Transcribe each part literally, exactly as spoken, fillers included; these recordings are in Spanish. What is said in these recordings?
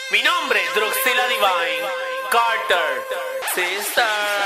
Mi nombre es Druxila Divine Carter, sister.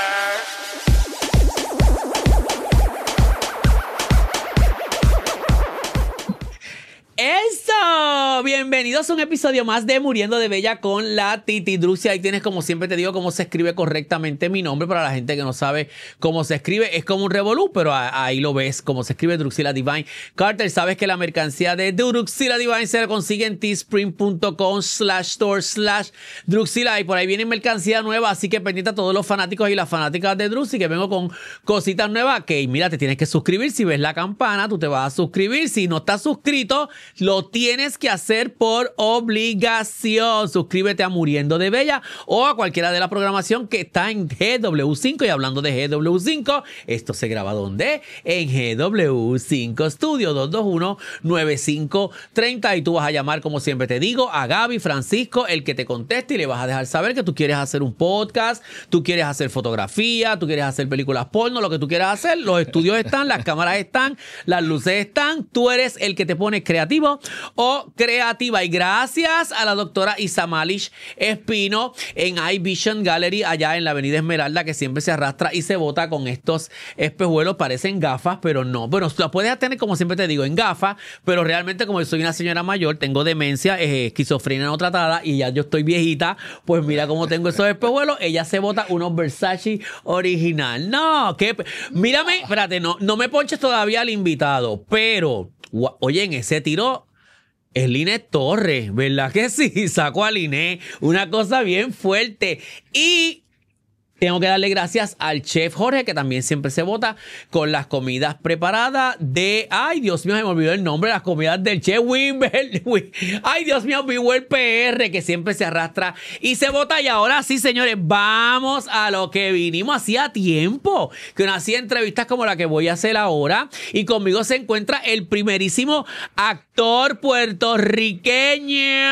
¡Eso! Bienvenidos a un episodio más de Muriendo de Bella con la Titi Druxila. Ahí tienes, como siempre te digo, cómo se escribe correctamente mi nombre. Para la gente que no sabe cómo se escribe, es como un revolú, pero ahí lo ves, cómo se escribe Druxila Divine Carter. Sabes que la mercancía de Druxila Divine se la consigue en teespring.com slash store slash Druxila. Y por ahí viene mercancía nueva, así que pendiente a todos los fanáticos y las fanáticas de Druxila, que vengo con cositas nuevas. Que mira, te tienes que suscribir. Si ves la campana, tú te vas a suscribir. Si no estás suscrito, lo tienes que hacer por obligación. Suscríbete a Muriendo de Bella o a cualquiera de la programación que está en G W cinco. Y hablando de G W cinco, esto se graba ¿dónde? En G W cinco Studio, dos dos uno, nueve cinco tres cero. Y tú vas a llamar, como siempre te digo, a Gaby, Francisco, el que te conteste, y le vas a dejar saber que tú quieres hacer un podcast, tú quieres hacer fotografía, tú quieres hacer películas porno, lo que tú quieras hacer. Los estudios están, las cámaras están, las luces están. Tú eres el que te pone creativo o creativa. Y gracias a la doctora Isamalish Espino en iVision Gallery allá en la avenida Esmeralda, que siempre se arrastra y se bota con estos espejuelos. Parecen gafas, pero no. Bueno, la puedes tener, como siempre te digo, en gafas, pero realmente, como yo soy una señora mayor, tengo demencia, eh, esquizofrenia no tratada, y ya yo estoy viejita, pues mira cómo tengo esos espejuelos. Ella se bota unos Versace original. No, que mírame, espérate, no, no me ponches todavía al invitado, pero oye, en ese tiro es Linet Torres, ¿verdad que sí? Sacó a Linet, una cosa bien fuerte. Y tengo que darle gracias al chef Jorge, que también siempre se bota con las comidas preparadas de... Ay, Dios mío, se me olvidó el nombre. Las comidas del chef Wimber. Ay, Dios mío, Wimber P R, que siempre se arrastra y se bota. Y ahora sí, señores, vamos a lo que vinimos. Hacía tiempo que no hacía entrevistas como la que voy a hacer ahora. Y conmigo se encuentra el primerísimo actor puertorriqueño.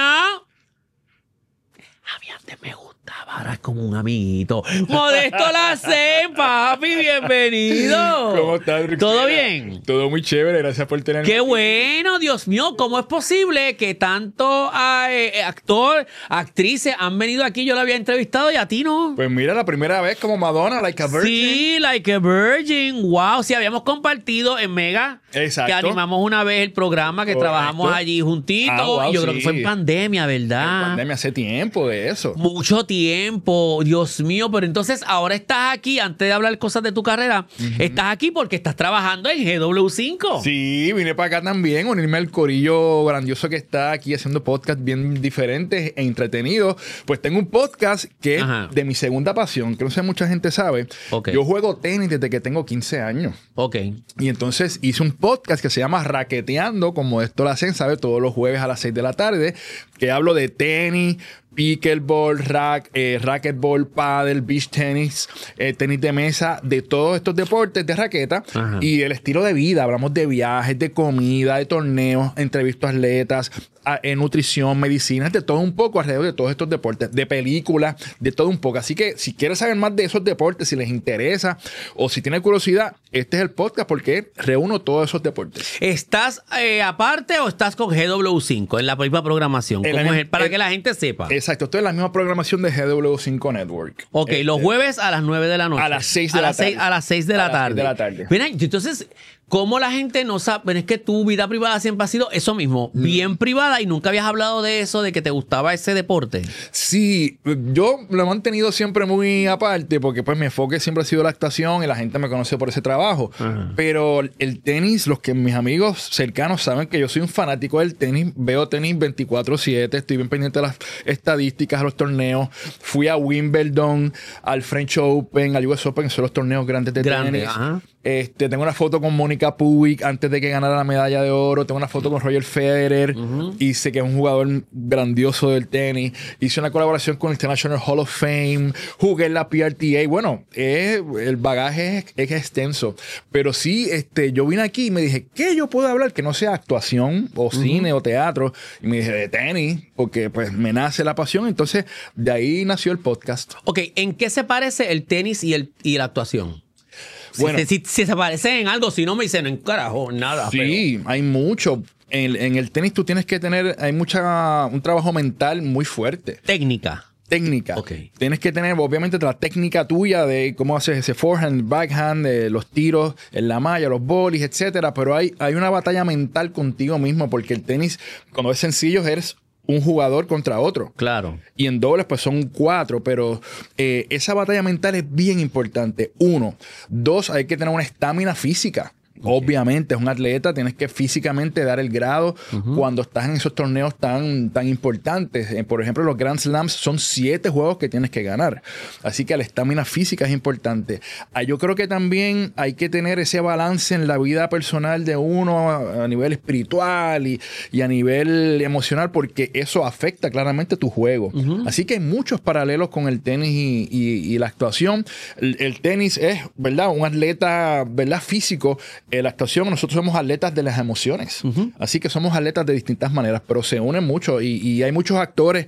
A mí antes me gusta. Ahora es como un amiguito. Modesto Lacen, papi, bienvenido. ¿Cómo estás, Druxila? ¿Todo bien? Todo muy chévere, gracias por tenerme. Qué bueno, Dios mío, ¿cómo es posible que tanto eh, actor, actrices han venido aquí? Yo lo había entrevistado y a ti no. Pues mira, la primera vez como Madonna, Like a Virgin. Sí, Like a Virgin. Wow, sí, habíamos compartido en Mega. Exacto. Que animamos una vez el programa, que Correcto. Trabajamos allí juntitos. Ah, wow, y yo sí. creo que fue en pandemia, ¿verdad? En pandemia, hace tiempo de eso. Mucho tiempo, Dios mío. Pero entonces ahora estás aquí, antes de hablar cosas de tu carrera, uh-huh. estás aquí porque estás trabajando en G W cinco. Sí, vine para acá también, unirme al corillo grandioso que está aquí haciendo podcasts bien diferentes e entretenidos. Pues tengo un podcast que Ajá. es de mi segunda pasión, que no sé mucha gente sabe. Okay. Yo juego tenis desde que tengo quince años. Ok. Y entonces hice un podcast que se llama Raqueteando, como esto lo hacen, ¿sabe? Todos los jueves a las seis de la tarde, que hablo de tenis, pickleball, rack, eh, racquetball, paddle, beach tennis, eh, tenis de mesa, de todos estos deportes de raqueta. Ajá. Y el estilo de vida. Hablamos de viajes, de comida, de torneos, entrevisto a atletas, a, eh, nutrición, medicinas, de todo un poco alrededor de todos estos deportes, de películas, de todo un poco. Así que si quieres saber más de esos deportes, si les interesa o si tienes curiosidad, este es el podcast porque reúno todos esos deportes. ¿Estás eh, aparte o estás con G W cinco en la misma programación? ¿Cómo es? Para el, que la gente sepa. Exacto, estoy en la misma programación de G W cinco Network. Ok, este, los jueves a las nueve de la noche. A las seis de la tarde. A las seis de la tarde. de la tarde. Mira, entonces, ¿cómo la gente no sabe? Bueno, es que tu vida privada siempre ha sido eso mismo, mm. bien privada, y nunca habías hablado de eso, de que te gustaba ese deporte. Sí, yo lo he mantenido siempre muy aparte, porque pues mi enfoque siempre ha sido la actuación y la gente me conoce por ese trabajo. Ajá. Pero el tenis, los que mis amigos cercanos saben que yo soy un fanático del tenis, veo tenis veinticuatro siete, estoy bien pendiente de las estadísticas, a los torneos. Fui a Wimbledon, al French Open, al U S Open, que son los torneos grandes de Grande, tenis. Ajá. Este, tengo una foto con Mónica Puig antes de que ganara la medalla de oro. Tengo una foto con Roger Federer. Uh-huh. Y sé que es un jugador grandioso del tenis. Hice una colaboración con el International Hall of Fame. Jugué en la P R T A. Bueno, eh, el bagaje es, es extenso. Pero sí, este, yo vine aquí y me dije, ¿qué yo puedo hablar que no sea actuación o uh-huh. cine o teatro? Y me dije, de tenis, porque pues me nace la pasión. Entonces, de ahí nació el podcast. Ok, ¿en qué se parece el tenis y, el, y la actuación? Bueno, si, si, si se parecen en algo, si no me dicen en carajo, nada. Sí, pero... hay mucho. en, en el tenis tú tienes que tener, hay mucha, un trabajo mental muy fuerte. Técnica. Técnica. Okay. Tienes que tener, obviamente, la técnica tuya de cómo haces ese forehand, backhand, de los tiros en la malla, los bolis, etcétera. Pero hay, hay una batalla mental contigo mismo, porque el tenis, cuando es sencillo, eres un jugador contra otro. Claro. Y en dobles, pues son cuatro, pero eh, esa batalla mental es bien importante. Uno. Dos, hay que tener una estamina física. Okay. Obviamente, es un atleta, tienes que físicamente dar el grado uh-huh. cuando estás en esos torneos tan, tan importantes. Eh, por ejemplo, los Grand Slams son siete juegos que tienes que ganar. Así que la estamina física es importante. Ah, yo creo que también hay que tener ese balance en la vida personal de uno a, a nivel espiritual y, y a nivel emocional, porque eso afecta claramente tu juego. Uh-huh. Así que hay muchos paralelos con el tenis y, y, y la actuación. El, el tenis es, ¿verdad?, un atleta, ¿verdad?, físico. La actuación, nosotros somos atletas de las emociones. Uh-huh. Así que somos atletas de distintas maneras, pero se unen mucho y, y hay muchos actores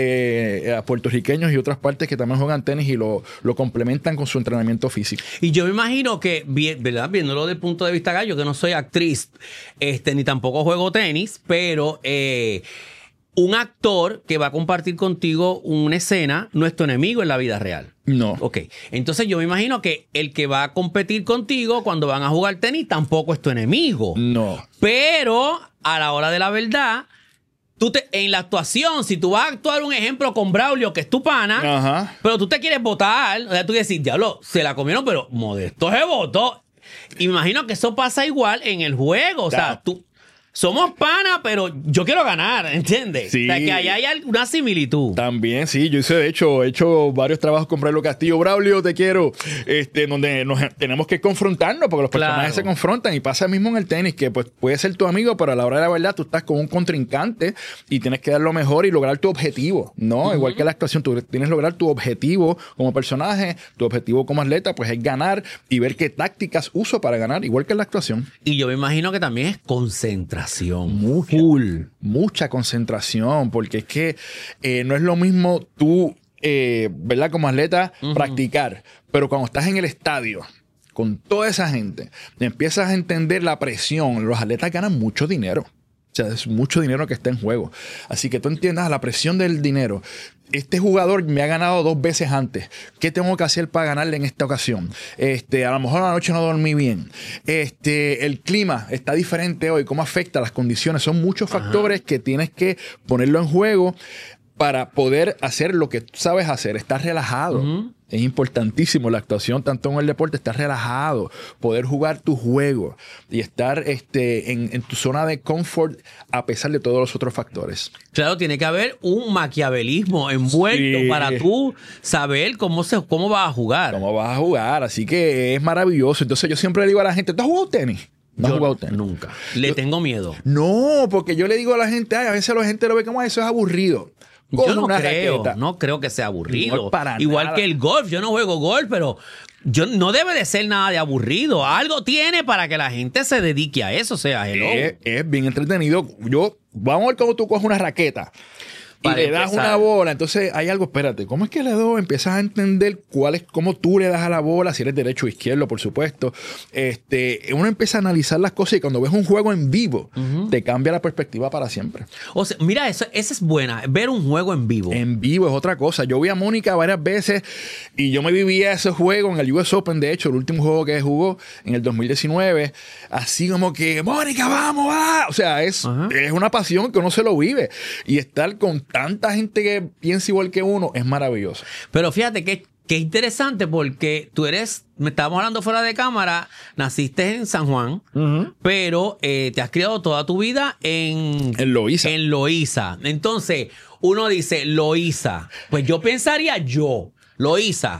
eh, puertorriqueños y otras partes que también juegan tenis y lo, lo complementan con su entrenamiento físico. Y yo me imagino que, ¿verdad?, viéndolo desde el punto de vista gallo, que no soy actriz, este, ni tampoco juego tenis, pero eh, un actor que va a compartir contigo una escena no es tu enemigo en la vida real. No. Ok. Entonces yo me imagino que el que va a competir contigo cuando van a jugar tenis tampoco es tu enemigo. No. Pero a la hora de la verdad, tú te, en la actuación, si tú vas a actuar un ejemplo con Braulio, que es tu pana, ajá, pero tú te quieres votar, o sea, tú decís, diablo, se la comieron, pero Modesto se votó. Y me imagino que eso pasa igual en el juego. O sea, tú... Somos panas, pero yo quiero ganar, ¿entiendes? Sí. O sea, que allá hay una similitud. También, sí. Yo hice, de hecho, he hecho varios trabajos con Braulio Castillo. Braulio, te quiero. Este, donde nos tenemos que confrontarnos, porque los Claro. personajes se confrontan. Y pasa mismo en el tenis, que pues puede ser tu amigo, pero a la hora de la verdad tú estás con un contrincante y tienes que dar lo mejor y lograr tu objetivo, ¿no? Uh-huh. Igual que la actuación, tú tienes que lograr tu objetivo como personaje, tu objetivo como atleta, pues es ganar y ver qué tácticas uso para ganar, igual que en la actuación. Y yo me imagino que también es concentración. Mucha, Full. mucha concentración, porque es que eh, no es lo mismo tú, eh, ¿verdad?, como atleta, uh-huh. practicar, pero cuando estás en el estadio con toda esa gente, empiezas a entender la presión. Los atletas ganan mucho dinero. O sea, es mucho dinero que está en juego. Así que tú entiendas la presión del dinero. Este jugador me ha ganado dos veces antes. ¿Qué tengo que hacer para ganarle en esta ocasión? Este, a lo mejor la noche no dormí bien. Este, el clima está diferente hoy. ¿Cómo afecta las condiciones? Son muchos Ajá. factores que tienes que ponerlo en juego para poder hacer lo que sabes hacer. Estar relajado. Uh-huh. Es importantísimo la actuación, tanto en el deporte, estar relajado, poder jugar tu juego y estar este, en, en tu zona de confort a pesar de todos los otros factores. Claro, tiene que haber un maquiavelismo envuelto sí. para tú saber cómo, se, cómo vas a jugar. Cómo vas a jugar, así que es maravilloso. Entonces yo siempre le digo a la gente, ¿tú has jugado tenis? No, yo no, nunca. Le yo, tengo miedo. No, porque yo le digo a la gente, ay, a veces la gente lo ve como eso es aburrido. Yo no creo, raqueta. no creo que sea aburrido. No para Igual nada. que el golf, yo no juego golf, pero yo no debe de ser nada de aburrido. Algo tiene para que la gente se dedique a eso, o sea, hello. Es, es bien entretenido. Yo, vamos a ver cómo tú coges una raqueta y para le das empezar. Una bola. Entonces hay algo, espérate, ¿cómo es que le doy? Empiezas a entender cuál es, cómo tú le das a la bola, si eres derecho o izquierdo, por supuesto. Este, uno empieza a analizar las cosas y cuando ves un juego en vivo, uh-huh. te cambia la perspectiva para siempre. O sea, mira, eso, esa es buena, ver un juego en vivo. En vivo es otra cosa. Yo vi a Mónica varias veces y yo me vivía ese juego en el U S Open, de hecho, el último juego que jugó en el dos mil diecinueve, así como que, Mónica, vamos, va. O sea, es, uh-huh. es una pasión que uno se lo vive y estar con tanta gente que piensa igual que uno es maravilloso. Pero fíjate que, que interesante porque tú eres, me estábamos hablando fuera de cámara, naciste en San Juan, uh-huh. pero eh, te has criado toda tu vida en, en Loíza. En Loíza. Entonces, uno dice Loíza. Pues yo pensaría yo, Loíza,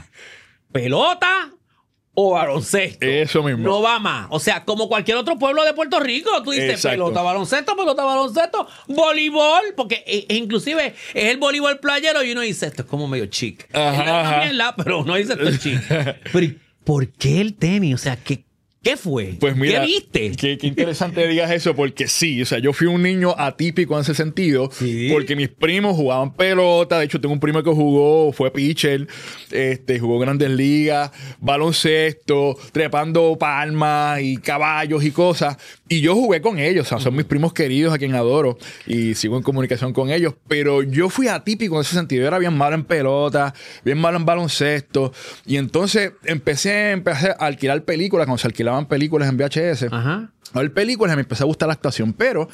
pelota o baloncesto. Eso mismo. No va más. O sea, como cualquier otro pueblo de Puerto Rico, tú dices Exacto. pelota, baloncesto, pelota, baloncesto, voleibol, porque e, e inclusive es el voleibol playero y uno dice, esto es como medio chic. Ajá, es la, ajá. también la, pero uno dice esto es chic. Pero ¿por qué el tenis? O sea, ¿qué, ¿Qué fue? Pues mira, ¿qué viste? Qué, qué interesante digas eso, porque sí, o sea, yo fui un niño atípico en ese sentido, ¿Sí? porque mis primos jugaban pelota. De hecho, tengo un primo que jugó, fue pitcher, este, jugó Grandes Ligas, baloncesto, trepando palmas y caballos y cosas. Y yo jugué con ellos, o sea, son mis primos queridos a quien adoro y sigo en comunicación con ellos. Pero yo fui atípico en ese sentido. Yo era bien malo en pelota, bien malo en baloncesto. Y entonces empecé, empecé a alquilar películas, cuando se alquilaban películas en V H S. Ajá. A ver películas, me empezó a gustar la actuación. Pero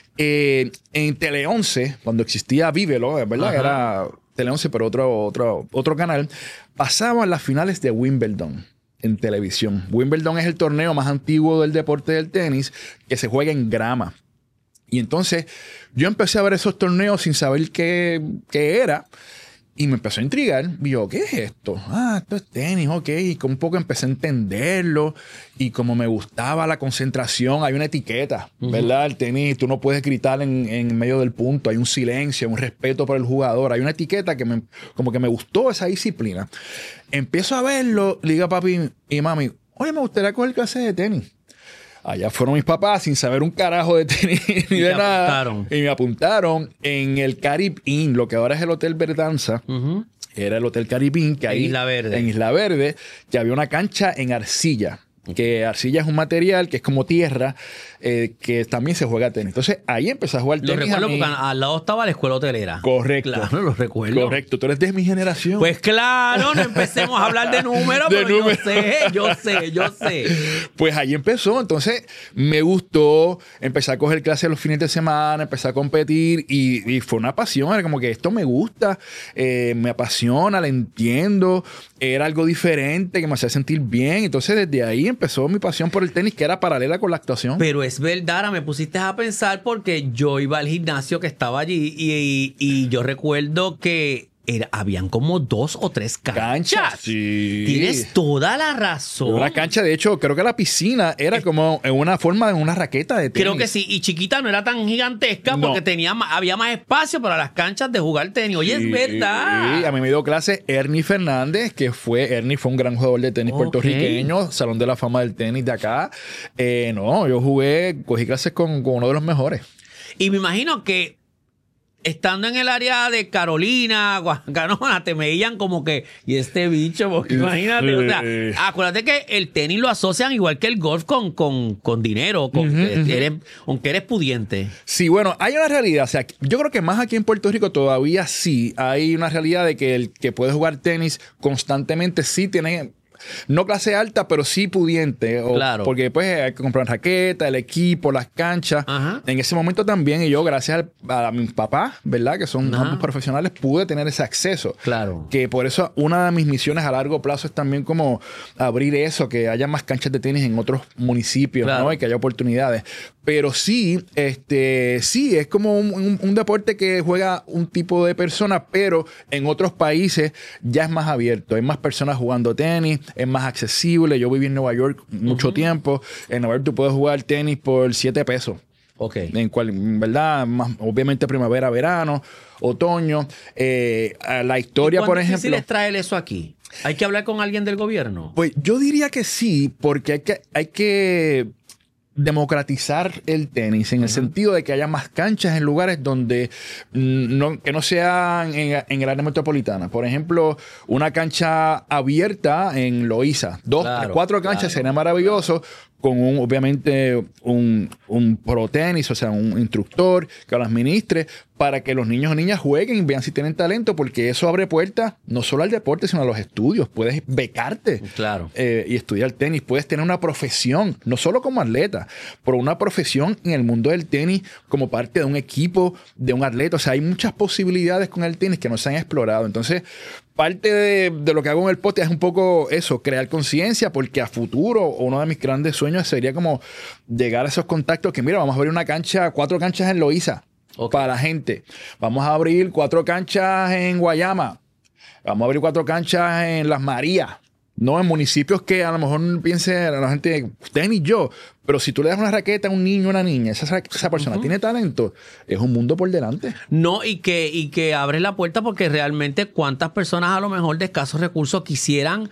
eh, en Tele once, cuando existía Vívelo, ¿verdad? Ajá. Era Tele once, pero otro, otro, otro canal, pasaban las finales de Wimbledon en televisión. Wimbledon es el torneo más antiguo del deporte del tenis que se juega en grama. Y entonces yo empecé a ver esos torneos sin saber qué, qué era. Y me empezó a intrigar. Y yo, ¿qué es esto? Ah, esto es tenis, ok. Y un poco empecé a entenderlo. Y como me gustaba la concentración, hay una etiqueta, ¿verdad? El tenis, tú no puedes gritar en, en medio del punto. Hay un silencio, un respeto por el jugador. Hay una etiqueta que me, como que me gustó esa disciplina. Empiezo a verlo, le digo a papi y mami, oye, me gustaría coger clase de tenis. Allá fueron mis papás sin saber un carajo de tenis ni y de nada. Apuntaron. Y me apuntaron en el Carib Inn, lo que ahora es el Hotel Verdanza. Uh-huh. Era el Hotel Carib Inn, que En ahí, Isla Verde. En Isla Verde, que había una cancha en arcilla. Que arcilla es un material que es como tierra, eh, que también se juega tenis. Entonces ahí empecé a jugar Lo tenis. recuerdo a mí. porque al lado estaba la escuela hotelera. Correcto. Claro, lo recuerdo. Correcto. Tú eres de mi generación. Pues claro, no empecemos a hablar de números, De pero números. yo sé, yo sé, yo sé. Pues ahí empezó. Entonces me gustó. Empecé a coger clases los fines de semana, empecé a competir y, y fue una pasión. Era como que esto me gusta, eh, me apasiona, la entiendo. Era algo diferente que me hacía sentir bien. Entonces desde ahí empezó mi pasión por el tenis, que era paralela con la actuación. Pero es verdad, ahora me pusiste a pensar porque yo iba al gimnasio que estaba allí y, y- y yo recuerdo que era, habían como dos o tres canchas. Canchas, sí. Tienes toda la razón. Una cancha, de hecho, creo que la piscina era como en una forma de una raqueta de tenis. Creo que sí, y chiquita no era tan gigantesca No. porque tenía ma- había más espacio para las canchas de jugar tenis. Oye, Sí, es verdad. a mí me dio clase Ernie Fernández, que fue, Ernie fue un gran jugador de tenis Ok. puertorriqueño, Salón de la Fama del Tenis de acá. Eh, no, yo jugué, cogí clases con, con uno de los mejores. Y me imagino que estando en el área de Carolina, Guacanona, te veían como que, y este bicho, porque imagínate, o sea, acuérdate que el tenis lo asocian igual que el golf con, con, con dinero, con, que eres, aunque eres pudiente. Sí, bueno, hay una realidad. O sea, yo creo que más aquí en Puerto Rico todavía sí hay una realidad de que el que puede jugar tenis constantemente sí tiene, no clase alta, pero sí pudiente. O, Claro. Porque pues hay que comprar raqueta, el equipo, las canchas. Ajá. En ese momento también, y yo, gracias a, a mis papás, ¿verdad? Que son Ajá. ambos profesionales, pude tener ese acceso. Claro. Que por eso una de mis misiones a largo plazo es también como abrir eso, que haya más canchas de tenis en otros municipios, Claro. ¿no? Y que haya oportunidades. Pero sí, este, sí, es como un, un- un deporte que juega un tipo de persona, pero en otros países ya es más abierto. Hay más personas jugando tenis, es más accesible. Yo viví en Nueva York mucho Ujú. tiempo. En Nueva York tú puedes jugar tenis por siete pesos. Ok. En cual, ¿verdad? Más, obviamente primavera, verano, otoño. Eh, a la historia, por ejemplo. difícil es traer eso aquí? ¿Hay que hablar con alguien del gobierno? Pues yo diría que sí, porque hay que, hay que democratizar el tenis en el sentido de que haya más canchas en lugares donde mm, no, que no sean en, en el área metropolitana. Por ejemplo, una cancha abierta en Loíza. Dos, Claro, tres, cuatro canchas claro, sería maravilloso. Con un, obviamente, un, un pro tenis, o sea, un instructor que lo administre para que los niños o niñas jueguen y vean si tienen talento, porque eso abre puertas no solo al deporte, sino a los estudios. Puedes becarte Claro. eh, y estudiar tenis. Puedes tener una profesión, no solo como atleta, pero una profesión en el mundo del tenis como parte de un equipo, de un atleta. O sea, hay muchas posibilidades con el tenis que no se han explorado. Entonces, parte de, de lo que hago en el podcast es un poco eso, crear conciencia, porque a futuro uno de mis grandes sueños sería como llegar a esos contactos que, mira, vamos a abrir una cancha, cuatro canchas en Loíza. Ok. Para la gente. Vamos a abrir cuatro canchas en Guayama. Vamos a abrir cuatro canchas en Las Marías. No en municipios que a lo mejor piense la gente, usted ni yo. Pero si tú le das una raqueta a un niño o una niña, esa, esa persona Ujú. tiene talento, es un mundo por delante. No, y que, y que abres la puerta porque realmente cuántas personas a lo mejor de escasos recursos quisieran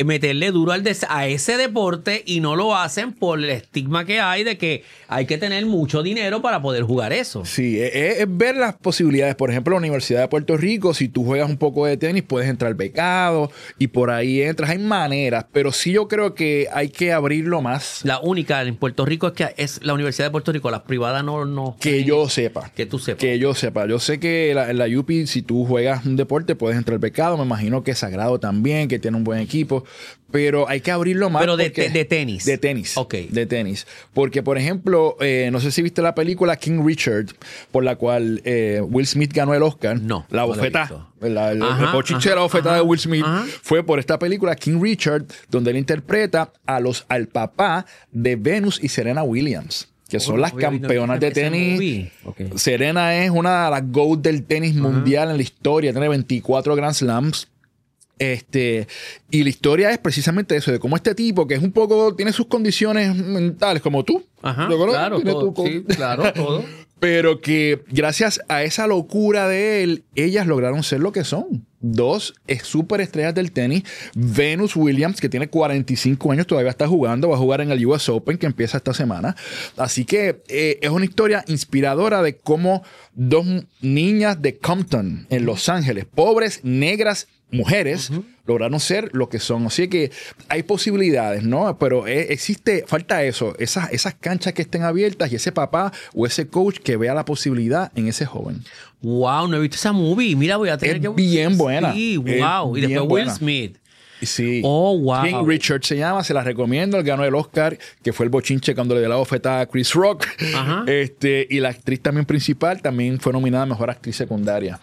meterle duro al des- a ese deporte y no lo hacen por el estigma que hay de que hay que tener mucho dinero para poder jugar eso. Sí, es, es ver las posibilidades. Por ejemplo, la Universidad de Puerto Rico, si tú juegas un poco de tenis, puedes entrar becado y por ahí entras. Hay maneras, pero sí yo creo que hay que abrirlo más. La única en Puerto Rico es que es la Universidad de Puerto Rico, las privadas no... no Que yo sepa. Que tú sepas. Que yo sepa. Yo sé que la- en la U P, si tú juegas un deporte, puedes entrar becado. Me imagino que es Sagrado también, que tiene un buen equipo. Pero hay que abrirlo más. Pero de, porque- te- de tenis. De tenis. Ok. De tenis. Porque, por ejemplo, eh, no sé si viste la película King Richard, por la cual eh, Will Smith ganó el Oscar. No, La no lo he bofeta. visto. La, el, Ajá, el bochinche de la ajá, bofeta ajá, de Will Smith ajá. fue por esta película King Richard, donde él interpreta a los, al papá de Venus y Serena Williams, que son Oh, las había visto campeonas de ese tenis. movie. Okay. Serena es una de las GOAT del tenis mundial en la historia. Tiene veinticuatro Grand Slams. Este, y la historia es precisamente eso, de cómo este tipo, que es un poco, tiene sus condiciones mentales, como tú. Ajá, ¿De acuerdo? claro, Tiene todo, tu- sí, claro, todo. Pero que gracias a esa locura de él, ellas lograron ser lo que son. Dos es súper estrellas del tenis. Venus Williams, que tiene cuarenta y cinco años, todavía está jugando. Va a jugar en el U S Open, que empieza esta semana. Así que eh, es una historia inspiradora de cómo dos niñas de Compton, en Los Ángeles, pobres, negras, mujeres, uh-huh. lograron ser lo que son. Así que hay posibilidades, ¿no? Pero eh, existe, falta eso, esas, esas canchas que estén abiertas y ese papá o ese coach que vea la posibilidad en ese joven. Wow, no he visto esa movie. Mira, voy a tener es que... bien buena. Sí, wow. Y después Will Smith. Sí. Oh, wow. King Richard se llama, se la recomiendo. Él ganó el Oscar, que fue el bochinche cuando le dio la bofetada a Chris Rock. Ajá. Este, y la actriz también principal también fue nominada a Mejor Actriz Secundaria.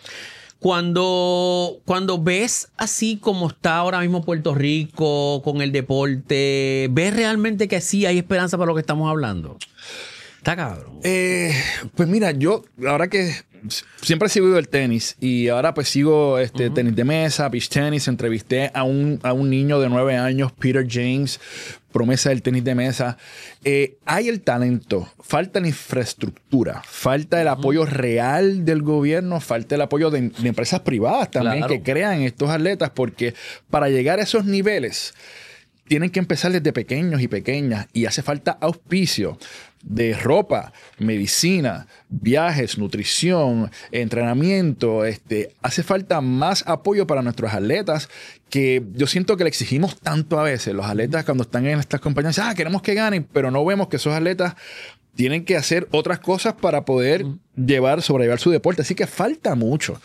Cuando, cuando ves así como está ahora mismo Puerto Rico con el deporte, ¿ves realmente que sí hay esperanza para lo que estamos hablando? Está cabrón. Eh, pues mira, yo ahora que siempre he seguido el tenis y ahora pues sigo este, uh-huh. tenis de mesa, beach tenis. Entrevisté a un, a un niño de nueve años, Peter James, promesa del tenis de mesa. Eh, hay el talento, falta la infraestructura, falta el apoyo uh-huh. real del gobierno, falta el apoyo de, de empresas privadas también claro. que crean estos atletas, porque para llegar a esos niveles tienen que empezar desde pequeños y pequeñas y hace falta auspicio de ropa, medicina, viajes, nutrición, entrenamiento. Este, hace falta más apoyo para nuestros atletas, que yo siento que le exigimos tanto a veces. Los atletas cuando están en estas compañías dicen, ah, queremos que ganen, pero no vemos que esos atletas tienen que hacer otras cosas para poder uh-huh. llevar, sobrellevar su deporte. Así que falta mucho.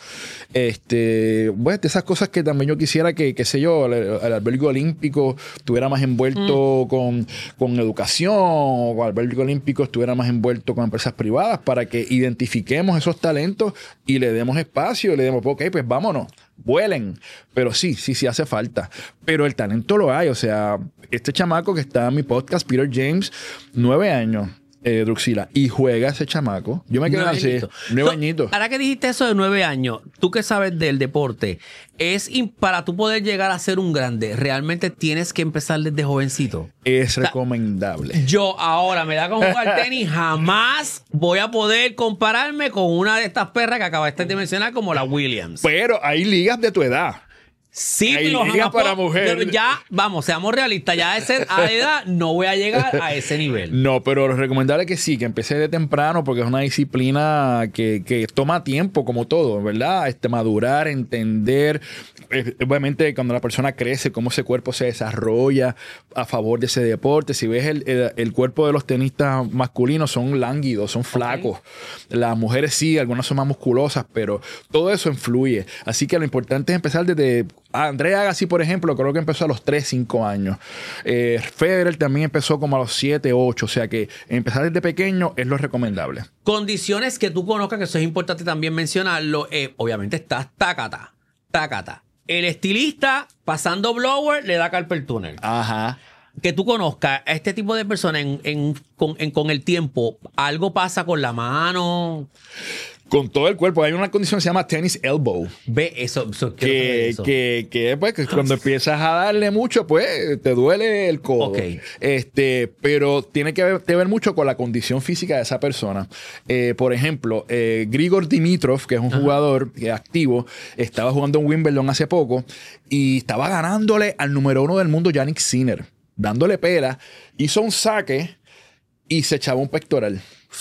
Este, bueno, de esas cosas que también yo quisiera que, qué sé yo, el, el albergue olímpico estuviera más envuelto uh-huh. con, con educación, o el albergue olímpico estuviera más envuelto con empresas privadas, para que identifiquemos esos talentos y le demos espacio, y le demos, ok, pues vámonos, vuelen. Pero sí, sí, sí hace falta. Pero el talento lo hay. O sea, este chamaco que está en mi podcast, Peter James, nueve años. Eh, Druxila, y juega ese chamaco. Yo me quedé así, nueve añitos. Ahora que dijiste eso de nueve años, tú que sabes del deporte, es para tú poder llegar a ser un grande, realmente tienes que empezar desde jovencito. Es o sea, recomendable. Yo ahora me da con jugar tenis, jamás voy a poder compararme con una de estas perras que acabaste de mencionar, como la Williams. Pero hay ligas de tu edad. Sí, hay pero ligas para mujeres. Pero ya, vamos, seamos realistas, ya a esa edad no voy a llegar a ese nivel. No, pero lo recomendable es que sí, que empecé de temprano, porque es una disciplina que, que toma tiempo, como todo, ¿verdad? Este, madurar, entender. Eh, obviamente, cuando la persona crece, cómo ese cuerpo se desarrolla a favor de ese deporte. Si ves el, el, el cuerpo de los tenistas masculinos, son lánguidos, son flacos. Okay. Las mujeres sí, algunas son más musculosas, pero todo eso influye. Así que lo importante es empezar desde... Andrea Agassi, por ejemplo, creo que empezó a los tres, cinco años. Eh, Federer también empezó como a los siete, ocho. O sea que empezar desde pequeño es lo recomendable. Condiciones que tú conozcas, que eso es importante también mencionarlo. Eh, obviamente estás tácata, tácata. El estilista, pasando blower, le da carpal tunnel. Ajá. Que tú conozcas a este tipo de personas en, en, con, en, con el tiempo, ¿algo pasa con la mano? Con todo el cuerpo. Hay una condición que se llama tennis elbow. Ve eso. eso, Que, eso. que, que, pues, que cuando empiezas a darle mucho, pues te duele el codo. Ok. Este, pero tiene que ver, que ver mucho con la condición física de esa persona. Eh, por ejemplo, eh, Grigor Dimitrov, que es un Ajá. jugador que activo, estaba jugando en Wimbledon hace poco y estaba ganándole al número uno del mundo, Jannik Sinner, dándole pela. Hizo un saque y se echaba un pectoral.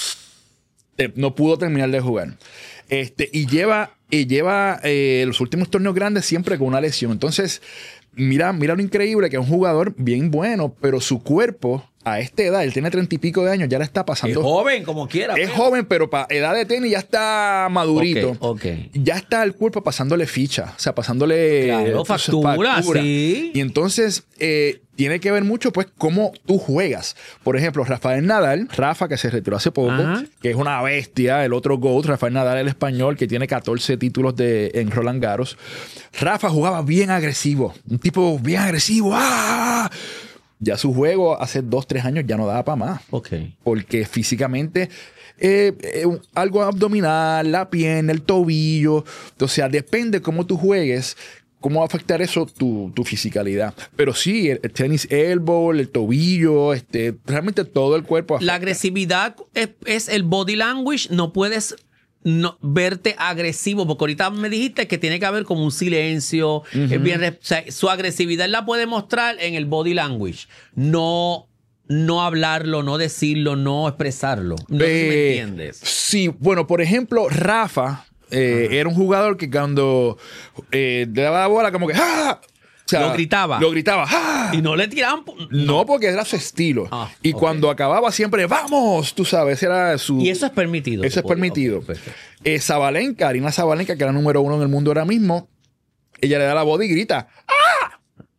No pudo terminar de jugar. Este, y lleva, y lleva eh, los últimos torneos grandes siempre con una lesión. Entonces, mira, mira lo increíble que es un jugador bien bueno, pero su cuerpo a esta edad, él tiene treinta y pico de años, ya le está pasando. Es joven, como quiera. Es pero. joven, pero para edad de tenis ya está madurito. Okay, okay. Ya está el cuerpo pasándole ficha, o sea, pasándole claro, eh, factura, factura. Sí. Y entonces eh, tiene que ver mucho, pues, cómo tú juegas. Por ejemplo, Rafael Nadal, Rafa, que se retiró hace poco, Ajá. que es una bestia, el otro GOAT, Rafael Nadal, el español, que tiene catorce títulos de, en Roland Garros. Rafa jugaba bien agresivo, un tipo bien agresivo. ¡Ah! Ya su juego hace dos, tres años ya no daba para más. Ok. Porque físicamente eh, eh, algo abdominal, la pierna, el tobillo. O sea, depende cómo tú juegues, cómo va a afectar eso tu, tu fisicalidad. Pero sí, el, el tenis elbow, el tobillo, este, realmente todo el cuerpo afecta. La agresividad es, es el body language. No puedes... No, verte agresivo, porque ahorita me dijiste que tiene que haber como un silencio. Uh-huh. Es bien, o sea, su agresividad la puede mostrar en el body language, no, no hablarlo, no decirlo, no expresarlo. No eh, sé si me entiendes. Sí, bueno, por ejemplo, Rafa eh, uh-huh. era un jugador que cuando eh, le daba la bola como que ¡ah! O sea, lo gritaba. Lo gritaba. ¡Ah! Y no le tiraban. No, no porque era su estilo. Ah, y okay. cuando acababa siempre, ¡vamos! Tú sabes, era su. Y eso es permitido. Eso es permitido. Okay, eh, Zabalenka, Arina Zabalenka, que era número uno en el mundo ahora mismo, ella le da la boda y grita. ¡Ah!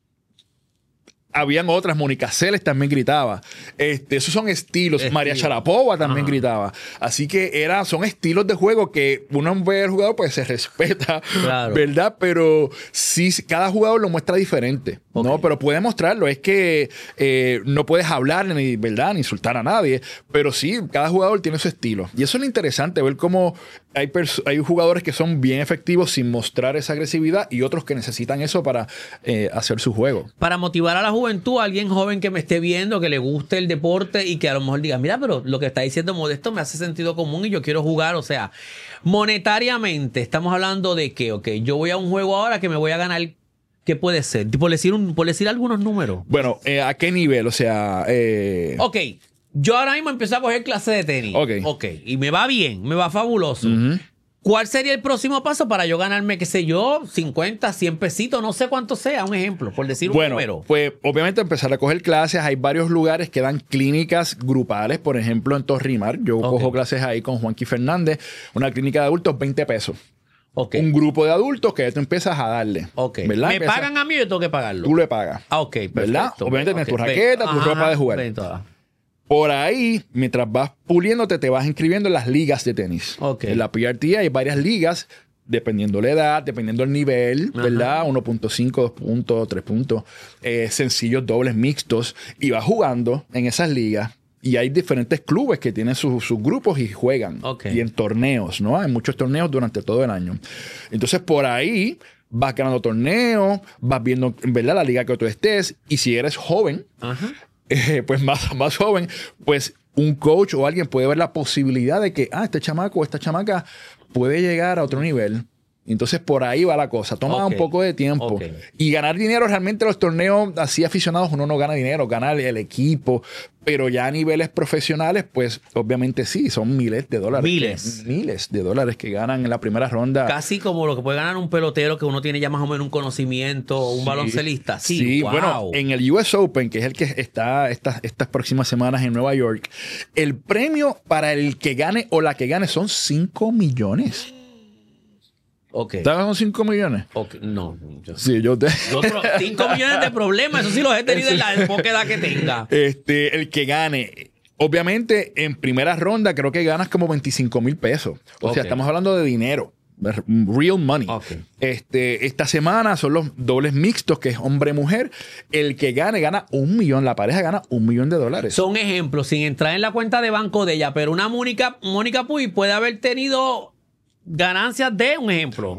Habían otras, Mónica Seles también gritaba. Este, esos son estilos. Estilo. María Sharapova también Ajá. gritaba. Así que era, son estilos de juego que uno ve al jugador, pues se respeta, claro. ¿verdad? Pero sí, cada jugador lo muestra diferente, okay. ¿no? Pero puede mostrarlo. Es que eh, no puedes hablar, ni, ¿verdad? Ni insultar a nadie. Pero sí, cada jugador tiene su estilo. Y eso es lo interesante, ver cómo hay, hay jugadores que son bien efectivos sin mostrar esa agresividad y otros que necesitan eso para eh, hacer su juego. Para motivar a la juventud, a alguien joven que me esté viendo, que le guste el deporte y que a lo mejor diga, mira, pero lo que está diciendo Modesto me hace sentido común y yo quiero jugar. O sea, monetariamente, estamos hablando de que, ok, yo voy a un juego ahora que me voy a ganar. ¿Qué puede ser? Por decir, un, por decir algunos números. Bueno, eh, ¿a qué nivel? O sea... Eh... Ok. Yo ahora mismo empiezo a coger clases de tenis. Ok. Ok. Y me va bien, me va fabuloso. Uh-huh. ¿Cuál sería el próximo paso para yo ganarme, qué sé yo, cincuenta, cien pesitos? No sé cuánto sea, un ejemplo, por decir un bueno, número. Pues obviamente empezar a coger clases. Hay varios lugares que dan clínicas grupales. Por ejemplo, en Torrimar. Yo okay. cojo clases ahí con Juanqui Fernández. Una clínica de adultos, veinte pesos. Okay. Un grupo de adultos que tú empiezas a darle. Okay. ¿verdad? ¿Me empiezas, pagan a mí o yo tengo que pagarlo? Tú le pagas. Ah, ok, perfecto. ¿verdad? Obviamente okay. tienes tu raqueta, tu Ajá, ropa de jugar. Perfecto. Por ahí, mientras vas puliéndote, te vas inscribiendo en las ligas de tenis. Okay. En la P R T hay varias ligas, dependiendo la edad, dependiendo el nivel, Ajá. ¿verdad? uno punto cinco, dos puntos, tres puntos, eh, sencillos, dobles, mixtos. Y vas jugando en esas ligas. Y hay diferentes clubes que tienen sus, sus grupos y juegan. Okay. Y en torneos, ¿no? Hay muchos torneos durante todo el año. Entonces, por ahí vas ganando torneos, vas viendo, en verdad, la liga que tú estés. Y si eres joven, eh, pues más, más joven, pues un coach o alguien puede ver la posibilidad de que, ah, este chamaco o esta chamaca puede llegar a otro nivel. Entonces, por ahí va la cosa. Toma okay. un poco de tiempo. Okay. Y ganar dinero, realmente los torneos así aficionados, uno no gana dinero, gana el equipo. Pero ya a niveles profesionales, pues obviamente sí, son miles de dólares. Miles. Que, miles de dólares que ganan en la primera ronda. Casi como lo que puede ganar un pelotero que uno tiene ya más o menos un conocimiento, un sí. baloncelista. Sí, sí wow. Bueno, en el U S Open, que es el que está estas, estas próximas semanas en Nueva York, el premio para el que gane o la que gane son cinco millones. Okay. ¿Sabes son cinco millones? Okay. No. Yo, sí, yo te... cinco millones de problemas. Eso sí los he tenido en la poca edad que tenga. Este, el que gane. Obviamente, en primera ronda creo que ganas como veinticinco mil pesos. O okay. sea, estamos hablando de dinero. Real money. Okay. Este, esta semana son los dobles mixtos, que es hombre-mujer. El que gane, gana un millón. La pareja gana un millón de dólares. Son ejemplos, sin entrar en la cuenta de banco de ella. Pero una Mónica, Mónica Puy puede haber tenido ganancias de, un ejemplo,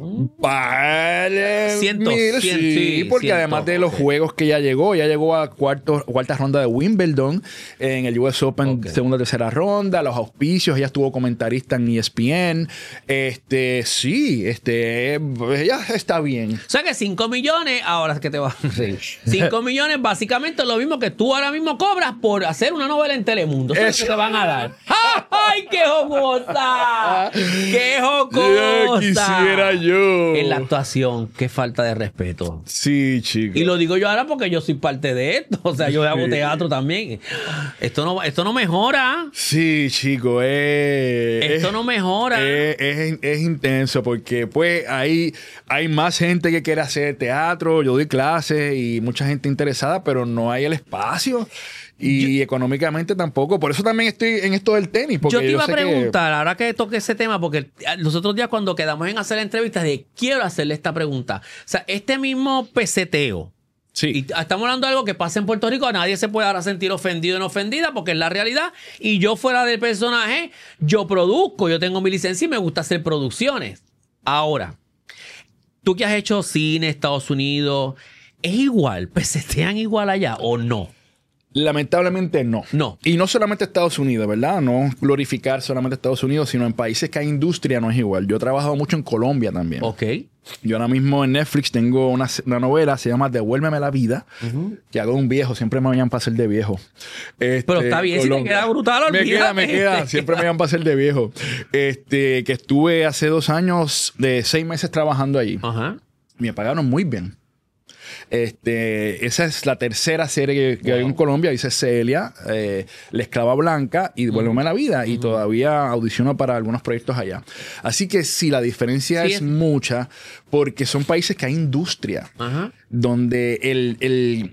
Vale. Cientos, mil, cien, sí, sí, porque cientos, además de los ok. juegos que ya llegó, ya llegó a cuarto, cuarta ronda de Wimbledon, en el U S Open, Ok. segunda, tercera ronda, los auspicios, ella estuvo comentarista en E S P N. Este, sí, este, ella está bien. O sea que cinco millones, ahora es que te vas a reír. cinco millones básicamente es lo mismo que tú ahora mismo cobras por hacer una novela en Telemundo. Eso es lo que te van a dar. ¡Ay, qué jocosa! ¡Qué jocosa! Ya quisiera yo. En la actuación, qué falta de respeto. Sí, chico. Y lo digo yo ahora porque yo soy parte de esto. O sea, yo hago Sí. teatro también. Esto no, esto no mejora. Sí, chico, eh, Esto es- no mejora. Es, es- es intenso porque pues hay, hay más gente que quiere hacer teatro, yo doy clases y mucha gente interesada, pero no hay el espacio y económicamente tampoco. Por eso también estoy en esto del tenis. Porque Yo te iba a sé que- preguntar, ahora que toque ese tema, porque los otros días cuando quedamos en hacer la entrevista, de quiero hacerle esta pregunta. O sea, este mismo peseteo. Sí. Y estamos hablando de algo que pasa en Puerto Rico, nadie se puede ahora sentir ofendido o no ofendida porque es la realidad. Y yo fuera del personaje, yo produzco, yo tengo mi licencia y me gusta hacer producciones. Ahora, tú que has hecho cine, Estados Unidos, ¿es igual? ¿Pesetean igual allá o no? Lamentablemente no. No. Y no solamente Estados Unidos, ¿verdad? No glorificar solamente Estados Unidos, sino en países que hay industria no es igual. Yo he trabajado mucho en Colombia también. Ok. Yo ahora mismo en Netflix tengo una, una novela, se llama Devuélveme la vida, que hago de un viejo, siempre me vayan para ser de viejo. Este, Pero está bien, si te Colombia. queda brutal, Me queda, me olvídate. queda, siempre me vayan para ser de viejo. Este, que estuve hace dos años, de seis meses trabajando allí. Ajá. Me pagaron muy bien. Este, esa es la tercera serie que, que Wow. hay en Colombia. Dice Celia, eh, La Esclava Blanca y Devuélveme la vida. Y todavía audiciono para algunos proyectos allá. Así que sí, la diferencia Sí, es, es- mucha porque son países que hay industria. Ajá. Donde el, el,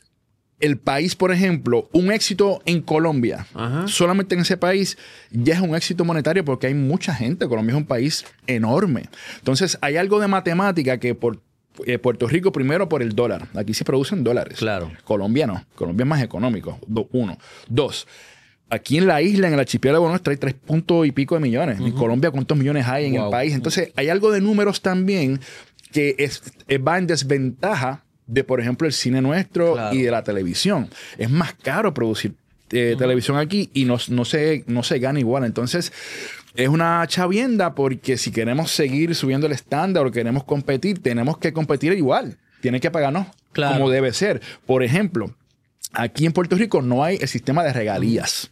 el país, por ejemplo, un éxito en Colombia, Ajá. solamente en ese país ya es un éxito monetario porque hay mucha gente. Colombia es un país enorme. Entonces hay algo de matemática que por eh, Puerto Rico primero por el dólar. Aquí se producen dólares. Claro. Colombia no. Colombia es más económico. Do- uno. Dos. Aquí en la isla, en el archipiélago nuestro, hay tres puntos y pico de millones. En Colombia, ¿cuántos millones hay en Wow. el país? Entonces, hay algo de números también que es, es- va en desventaja de, por ejemplo, el cine nuestro Claro. y de la televisión. Es más caro producir eh, televisión aquí y no, no, se, no se gana igual. Entonces, es una chavienda porque si queremos seguir subiendo el estándar o queremos competir, tenemos que competir igual. Tienen que pagarnos Claro. como debe ser. Por ejemplo, aquí en Puerto Rico no hay el sistema de regalías.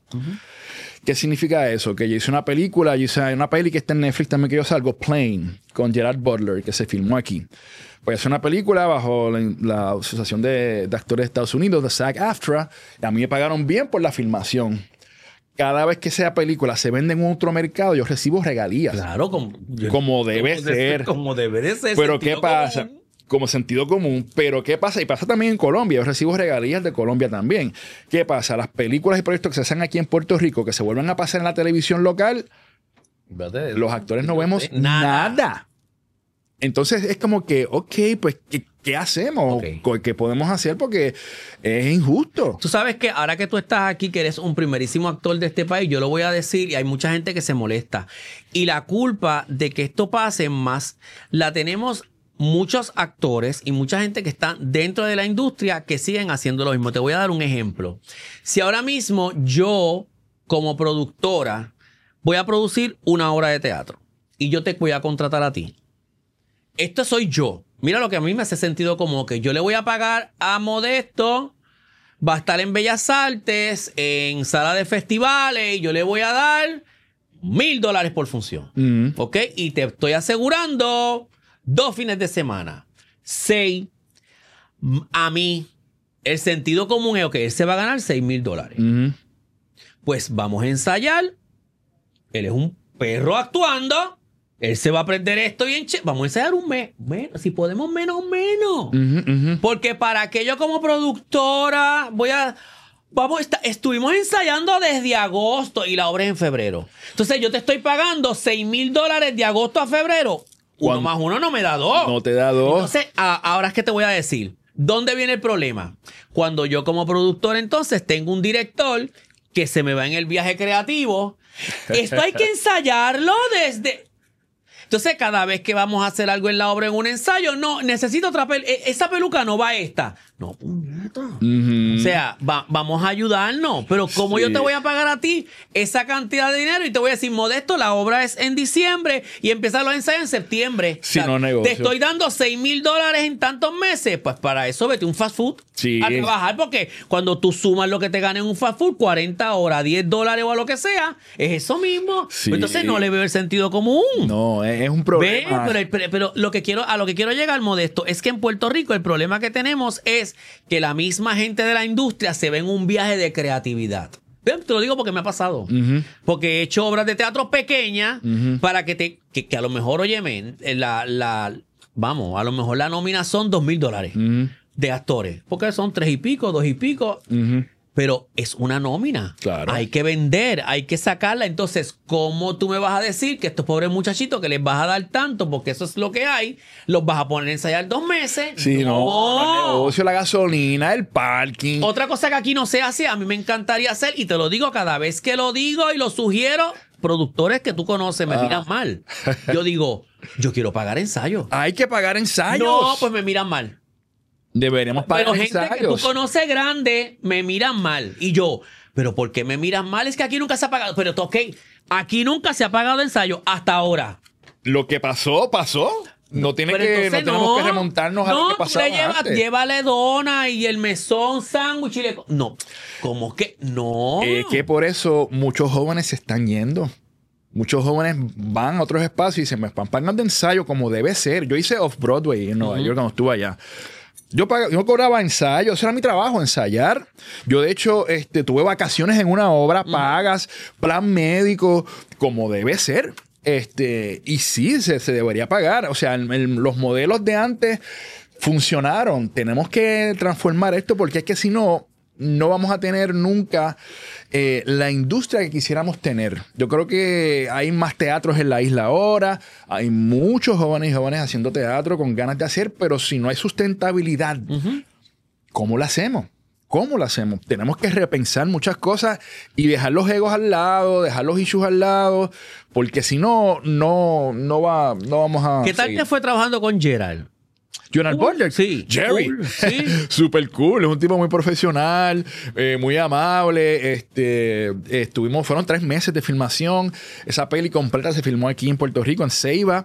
¿Qué significa eso? Que yo hice una película, yo hice una peli que está en Netflix también que yo salgo, Plane, con Gerard Butler, que se filmó aquí. Pues es una película bajo la, la Asociación de, de Actores de Estados Unidos, de SAG-AFTRA, y a mí me pagaron bien por la filmación. Cada vez que esa película se vende en otro mercado, yo recibo regalías. Claro, como, Como debe como de- ser. Como debe de ser. Pero sentido ¿qué pasa? común. Como sentido común. Pero ¿qué pasa? Y pasa también en Colombia. Yo recibo regalías de Colombia también. ¿Qué pasa? Las películas y proyectos que se hacen aquí en Puerto Rico, que se vuelven a pasar en la televisión local, Espérate, los actores no vemos nada. nada. Entonces es como que, ok, pues, ¿qué, qué hacemos? Ok. Co- ¿Qué podemos hacer? Porque es injusto. Tú sabes que ahora que tú estás aquí, que eres un primerísimo actor de este país, yo lo voy a decir y hay mucha gente que se molesta. Y la culpa de que esto pase más la tenemos muchos actores y mucha gente que está dentro de la industria que siguen haciendo lo mismo. Te voy a dar un ejemplo. Si ahora mismo yo, como productora, voy a producir una obra de teatro y yo te voy a contratar a ti. Esto soy yo. Mira lo que a mí me hace sentido como que yo le voy a pagar a Modesto, va a estar en Bellas Artes, en sala de festivales, y yo le voy a dar mil dólares por función. Mm. ¿Ok? Y te estoy asegurando dos fines de semana. Seis. M- A mí, el sentido común es que él se va a ganar seis mil dólares. Ujú. Pues vamos a ensayar. Él es un perro actuando. Él se va a aprender esto bien che. Vamos a ensayar un mes. Menos, si podemos menos, menos. Ujú, ujú. Porque para que yo como productora voy a... Vamos, está- estuvimos ensayando desde agosto y la obra es en febrero. Entonces yo te estoy pagando seis mil dólares de agosto a febrero. Uno Cuando- más uno no me da dos. No te da dos. Entonces, a- ahora es que te voy a decir, ¿dónde viene el problema? Cuando yo como productor entonces tengo un director que se me va en el viaje creativo, esto hay que ensayarlo desde... Entonces, cada vez que vamos a hacer algo en la obra, en un ensayo, no, necesito otra peluca. Esa peluca no va a esta. No, puñeta. Uh-huh. O sea, va, vamos a ayudarnos. Pero ¿cómo sí. yo te voy a pagar a ti esa cantidad de dinero? Y te voy a decir, Modesto, la obra es en diciembre y empiezan los ensayos en septiembre. Sí, o sea, no negocio. Te estoy dando seis mil dólares en tantos meses. Pues para eso vete un fast food sí. a trabajar, porque cuando tú sumas lo que te gana en un fast food, cuarenta horas, diez dólares o a lo que sea, es eso mismo. Sí. Entonces no le veo el sentido común. No, es un problema. Ve, pero, pero lo que quiero, a lo que quiero llegar, Modesto, es que en Puerto Rico el problema que tenemos es que la misma gente de la industria se ve en un viaje de creatividad. Te lo digo porque me ha pasado. Uh-huh. Porque he hecho obras de teatro pequeñas uh-huh. para que te, que, que a lo mejor, óyeme, la, la, vamos, a lo mejor la nómina son dos mil dólares uh-huh. de actores. Porque son tres y pico, dos y pico. Uh-huh. Pero es una nómina. Claro. Hay que vender, hay que sacarla. Entonces, ¿cómo tú me vas a decir que estos pobres muchachitos que les vas a dar tanto, porque eso es lo que hay, los vas a poner a ensayar dos meses? Sí, no. no el negocio, la gasolina, el parking. Otra cosa que aquí no se hace, a mí me encantaría hacer, y te lo digo cada vez que lo digo y lo sugiero, productores que tú conoces me ah. miran mal. Yo digo, yo quiero pagar ensayos. Hay que pagar ensayos. No, pues me miran mal. Deberíamos pagar pero ensayos. Gente que tú conoces grande me miran mal. Y yo, ¿pero por qué me miran mal? Es que aquí nunca se ha pagado. Pero, ok, aquí nunca se ha pagado ensayo hasta ahora. Lo que pasó, pasó. No, tiene que, no tenemos no, que remontarnos no, a lo que pasaba le lleva, antes. Llévale dona y el mesón, sándwich y le... No, ¿cómo que? No. Es que por eso muchos jóvenes se están yendo. Muchos jóvenes van a otros espacios y dicen, me están pagando ensayo como debe ser. Yo hice Off-Broadway en Nueva uh-huh. York cuando estuve allá. Yo, pag- yo cobraba ensayos, eso era mi trabajo, ensayar. Yo, de hecho, este, tuve vacaciones en una obra, pagas, plan médico, como debe ser. Este, y sí, se, se debería pagar. O sea, el, el, los modelos de antes funcionaron. Tenemos que transformar esto porque es que si no, no vamos a tener nunca eh, la industria que quisiéramos tener. Yo creo que hay más teatros en la isla ahora. Hay muchos jóvenes y jóvenes haciendo teatro con ganas de hacer, pero si no hay sustentabilidad, uh-huh. ¿cómo lo hacemos? ¿Cómo lo hacemos? Tenemos que repensar muchas cosas y dejar los egos al lado, dejar los issues al lado, porque si no, no, no, va, no vamos a ¿Qué tal seguir. te fue trabajando con Gerald? Gerald cool. Butler, sí. Jerry, Cool. Sí. super cool, es un tipo muy profesional, eh, muy amable. Este, eh, estuvimos, fueron tres meses de filmación. Esa peli completa se filmó aquí en Puerto Rico, en Ceiba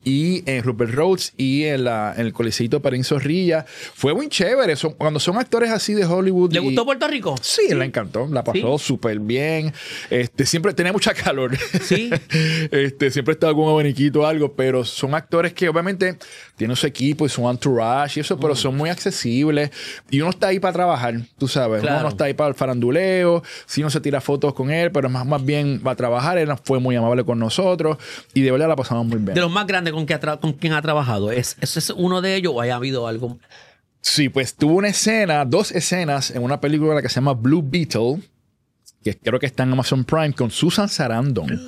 y en Rupert Rhodes y en, la, en el Coliseíto Perín Zorrilla. Fue muy chévere. Son, cuando son actores así de Hollywood. ¿Le y, gustó Puerto Rico? Sí, sí, le encantó. La pasó súper ¿Sí? bien. Este, siempre tenía mucha calor. Sí. este, siempre estaba con un abaniquito o algo, pero son actores que obviamente tienen su equipo y su entourage y eso, pero mm. son muy accesibles. Y uno está ahí para trabajar, tú sabes. Claro. Uno no está ahí para el faranduleo. Si uno se tira fotos con él, pero más, más bien va a trabajar. Él fue muy amable con nosotros y de verdad la pasamos muy bien. De los más grandes con, que tra- con quien ha trabajado, ¿es, ¿ese es uno de ellos o haya habido algo? Sí, pues tuvo una escena, dos escenas en una película que se llama Blue Beetle, que creo que está en Amazon Prime, con Susan Sarandon.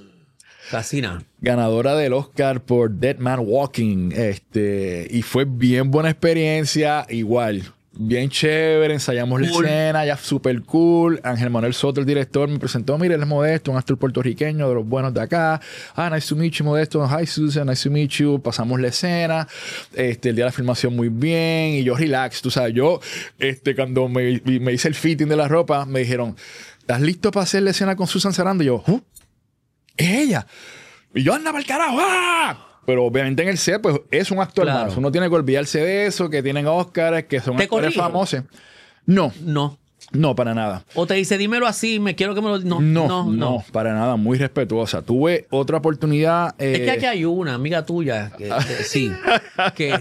Fascina. Ganadora del Oscar por Dead Man Walking. Este, y fue bien buena experiencia, igual. Bien chévere, ensayamos cool. la escena, ya súper cool. Ángel Manuel Soto, el director, me presentó, mire, él es Modesto, un actor puertorriqueño de los buenos de acá. Ah, nice to meet you, Modesto. Hi, Susan, nice to meet you. Pasamos la escena, este, el día de la filmación muy bien. Y yo relax, tú sabes, yo, este, cuando me, me hice el fitting de la ropa, me dijeron, ¿estás listo para hacer la escena con Susan Sarandon? Y yo, ¿huh? ¿Es ella? Y yo, anda para el carajo, ¡ah! Pero obviamente en el set, pues es un actor claro. más. Uno tiene que olvidarse de eso, que tienen Oscars, que son actores famosos. No. No. No, para nada. O te dice, dímelo así, me quiero que me lo... No, no, no, no, no. para nada. Muy respetuosa. Tuve otra oportunidad... Eh... Es que aquí hay una amiga tuya que, que sí, que...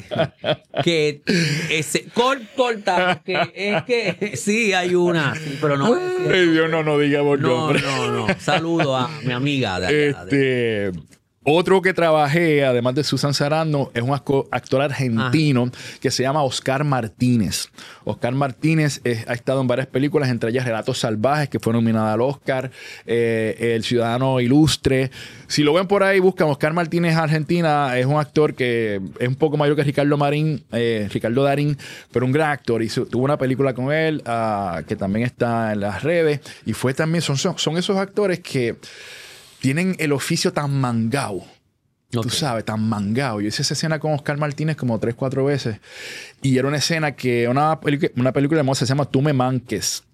que ese, cort, corta, que es que sí hay una, sí, pero no... Ay, Dios, no, no diga por no, nombre. No, no, no. Saludo a mi amiga de allá, Este... De... Otro que trabajé, además de Susan Sarandon, es un actor argentino Ajá. que se llama Oscar Martínez. Oscar Martínez es, ha estado en varias películas, entre ellas Relatos Salvajes, que fue nominada al Oscar, eh, El Ciudadano Ilustre. Si lo ven por ahí, buscan Oscar Martínez Argentina. Es un actor que es un poco mayor que Ricardo Marín, eh, Ricardo Darín, pero un gran actor. Y tuvo una película con él uh, que también está en las redes. Y fue también, son, son, son esos actores que tienen el oficio tan mangao, Okay. Tú sabes, tan mangado. Yo hice esa escena con Oscar Martínez como tres, cuatro veces. Y era una escena que una, una película de moda se llama Tú me manques.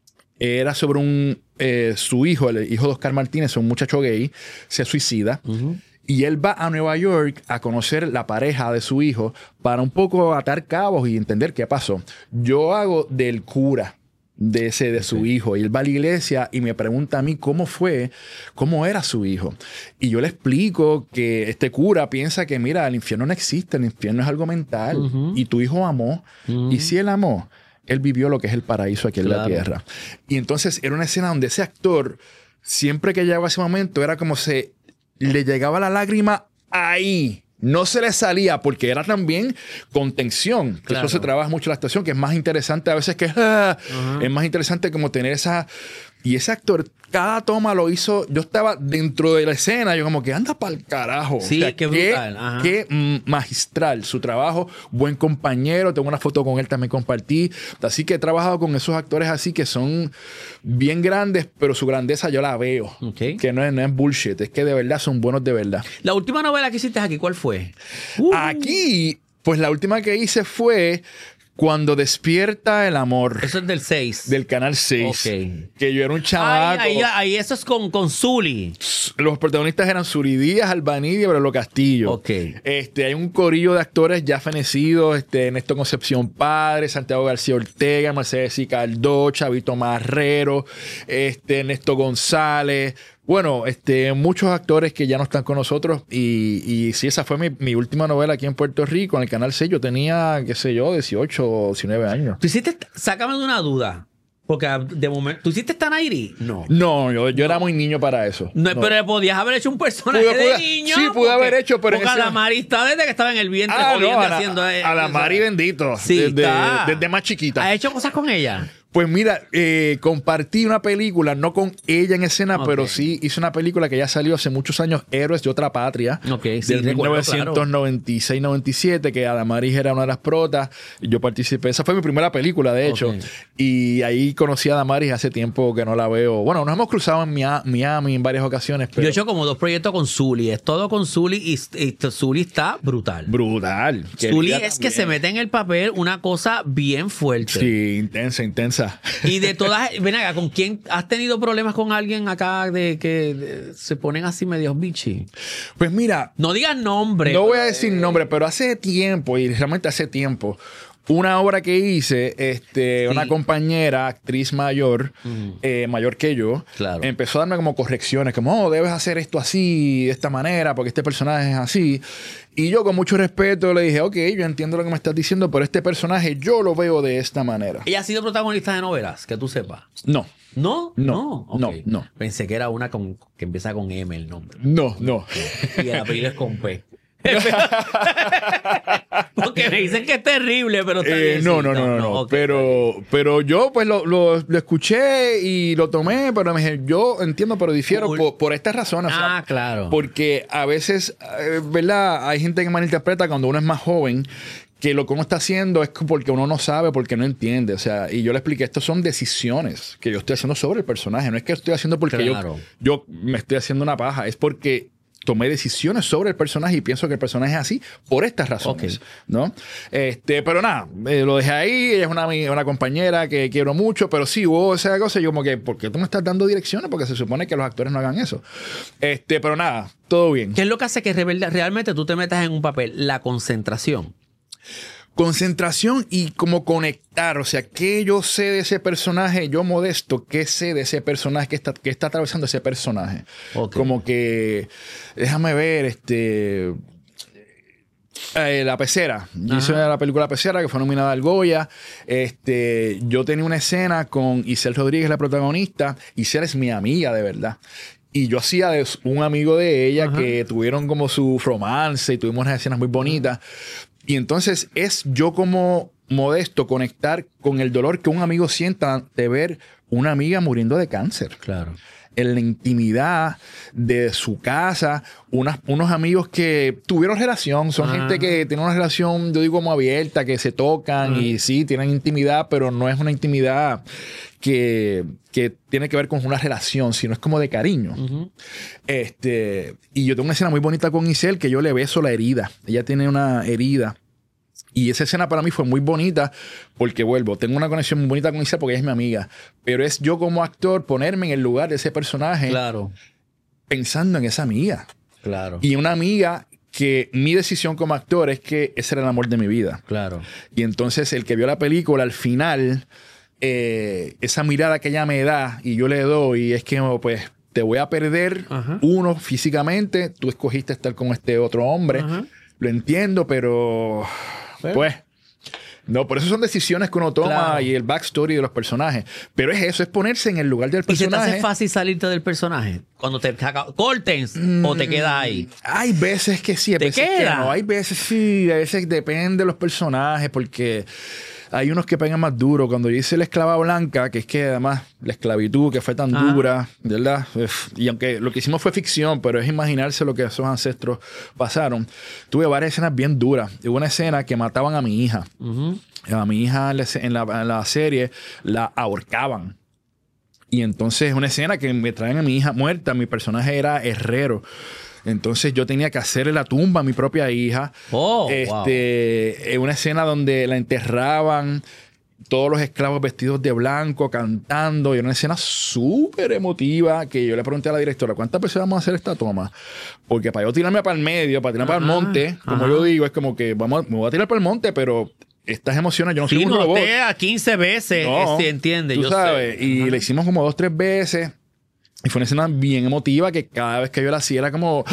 Era sobre un... Eh, su hijo, el hijo de Oscar Martínez, un muchacho gay, se suicida. Uh-huh. Y él va a Nueva York a conocer la pareja de su hijo para un poco atar cabos y entender qué pasó. Yo hago del cura de ese de su okay. hijo, y él va a la iglesia y me pregunta a mí cómo fue, cómo era su hijo, y yo le explico que este cura piensa que mira, el infierno no existe, el infierno es algo mental, uh-huh. y tu hijo amó, uh-huh. y si él amó, él vivió lo que es el paraíso aquí claro. en la tierra. Y entonces era una escena donde ese actor, siempre que llegaba ese momento, era como se le llegaba la lágrima ahí. No se le salía porque era también con tensión. Claro. Eso se trabaja mucho en la actuación, que es más interesante a veces que... Ah, uh-huh. Es más interesante como tener esa... Y ese actor, cada toma lo hizo... Yo estaba dentro de la escena, yo como que anda para el carajo. Sí, o sea, qué brutal. Qué, qué mm, magistral su trabajo. Buen compañero. Tengo una foto con él, también compartí. Así que he trabajado con esos actores así que son bien grandes, pero su grandeza yo la veo. Okay. Que no es, no es bullshit. Es que de verdad son buenos de verdad. La última novela que hiciste aquí, ¿cuál fue? Uh. Aquí, pues la última que hice fue... Cuando despierta el amor. Eso es del seis. Del canal seis. Okay. Que yo era un chamaco. Ahí, ahí, ahí eso es con, con Zuli. Los protagonistas eran Zuli Díaz, Albanidia y Aurelio Castillo. Ok. Este, hay un corillo de actores ya fenecidos. Este, Néstor Concepción Padre, Santiago García Ortega, Mercedes y Caldó, Chavito Marrero, este, Néstor González. Bueno, este, muchos actores que ya no están con nosotros y, y sí, esa fue mi, mi última novela aquí en Puerto Rico, en el Canal seis. Yo tenía, qué sé yo, dieciocho o diecinueve años. Tú hiciste, sácame de una duda, porque de momento, ¿tú hiciste Tanairi? No. No, yo, yo no. era muy niño para eso. No, no. Pero podías haber hecho un personaje pude, de pude, niño. Sí, pude haber hecho, pero... Porque Adamari está desde que estaba en el vientre ah, jodiendo, no, a la, haciendo... Eh, Adamari bendito, sí, desde, está. desde más chiquita. ¿Has hecho cosas con ella? Pues mira, eh, compartí una película, no con ella en escena, okay. pero sí hice una película que ya salió hace muchos años, Héroes de otra patria, okay, sí, de mil novecientos noventa y seis noventa y siete, que Adamaris era una de las protas. Yo participé, esa fue mi primera película, de hecho, okay. y ahí conocí a Adamaris hace tiempo que no la veo. Bueno, nos hemos cruzado en Miami en varias ocasiones. Pero... Yo he hecho como dos proyectos con Zuli, es todo con Zuli y, y Zuli está brutal. Brutal. Zuli es que se mete en el papel una cosa bien fuerte. Sí, intensa, intensa. Y de todas, ven acá, ¿con quién has tenido problemas con alguien acá de que de, se ponen así medios bichi? Pues mira, no digas nombre. No voy a decir nombre, pero hace tiempo, y realmente hace tiempo, una obra que hice, este, sí. una compañera, actriz mayor, uh-huh. eh, mayor que yo, claro. empezó a darme como correcciones, como, oh, debes hacer esto así, de esta manera, porque este personaje es así. Y yo con mucho respeto le dije, ok, yo entiendo lo que me estás diciendo, pero este personaje yo lo veo de esta manera. ¿Ella ha sido protagonista de novelas? Que tú sepas. No. ¿No? No. No, okay. no, no. Pensé que era una con, que empieza con M el nombre. No, no. Y el apellido es con P. Porque me dicen que es terrible, pero está eh, bien, no, sí, no, no, no, no. Okay, pero, pero yo pues lo, lo, lo escuché y lo tomé, pero me dije, yo entiendo, pero difiero cool. por, por estas razones. Ah, o sea, claro. Porque a veces, eh, ¿verdad? Hay gente que malinterpreta cuando uno es más joven, que lo que uno está haciendo es porque uno no sabe, porque no entiende. O sea, y yo le expliqué, esto son decisiones que yo estoy haciendo sobre el personaje. No es que estoy haciendo porque claro. yo, yo me estoy haciendo una paja, es porque tomé decisiones sobre el personaje y pienso que el personaje es así por estas razones, okay. ¿no? Este, pero nada, eh, lo dejé ahí. Ella es una, una compañera que quiero mucho, pero sí hubo esa cosa. Yo como que, ¿por qué tú me estás dando direcciones? Porque se supone que los actores no hagan eso. Este, pero nada, todo bien. ¿Qué es lo que hace que realmente tú te metas en un papel? La concentración. Concentración y como conectar, o sea, ¿qué yo sé de ese personaje? Yo Modesto, ¿qué sé de ese personaje? ¿Qué está, qué está atravesando ese personaje? Okay. Como que, déjame ver, este... Eh, La Pecera. Yo hice la película La Pecera, que fue nominada al Goya. Este, yo tenía una escena con Isel Rodríguez, la protagonista. Isel es mi amiga, de verdad. Y yo hacía de un amigo de ella, ajá, que tuvieron como su romance y tuvimos unas escenas muy bonitas. Y entonces es yo como Modesto conectar con el dolor que un amigo sienta de ver una amiga muriendo de cáncer. Claro. en la intimidad de su casa, unas, unos amigos que tuvieron relación, son ah. gente que tiene una relación, yo digo como abierta, que se tocan ah. y sí, tienen intimidad, pero no es una intimidad que, que tiene que ver con una relación, sino es como de cariño. Uh-huh. Este, y yo tengo una escena muy bonita con Isel que yo le beso la herida. Ella tiene una herida. Y esa escena para mí fue muy bonita porque, vuelvo, tengo una conexión muy bonita con Isel porque ella es mi amiga. Pero es yo como actor ponerme en el lugar de ese personaje. Claro. Pensando en esa amiga. Claro. Y una amiga que mi decisión como actor es que ese era el amor de mi vida. Claro. Y entonces el que vio la película al final, eh, esa mirada que ella me da y yo le doy es que, pues, te voy a perder. Ajá. Uno, físicamente. Tú escogiste estar con este otro hombre. Ajá. Lo entiendo, pero... ¿Eh? Pues, no, por eso son decisiones que uno toma claro. y el backstory de los personajes. Pero es eso, es ponerse en el lugar del personaje. ¿Y se te hace fácil salirte del personaje? Cuando te cortes mm, o te quedas ahí. Hay veces que sí, hay ¿Te veces queda? que no. Hay veces sí, a veces depende de los personajes, porque hay unos que pegan más duro. Cuando yo hice La Esclava Blanca, que es que además la esclavitud que fue tan ah. dura, ¿verdad? Y aunque lo que hicimos fue ficción, pero es imaginarse lo que esos ancestros pasaron. Tuve varias escenas bien duras. Hubo una escena que mataban a mi hija. Uh-huh. A mi hija en la, en, la, en la serie la ahorcaban. Y entonces una escena que me traen a mi hija muerta. Mi personaje era herrero. Entonces yo tenía que hacerle la tumba a mi propia hija. Oh, este, wow. Una escena donde la enterraban, todos los esclavos vestidos de blanco, cantando. Y una escena súper emotiva que yo le pregunté a la directora, ¿cuántas veces vamos a hacer esta toma? Porque para yo tirarme para el medio, para tirarme para el monte, como ajá. yo digo, es como que vamos, me voy a tirar para el monte, pero... Estas emociones, yo no soy sí, un robot. a quince veces, no, este, entiende. Tú yo sabes, sé. Y ajá. le hicimos como dos, tres veces. Y fue una escena bien emotiva que cada vez que yo la hacía era como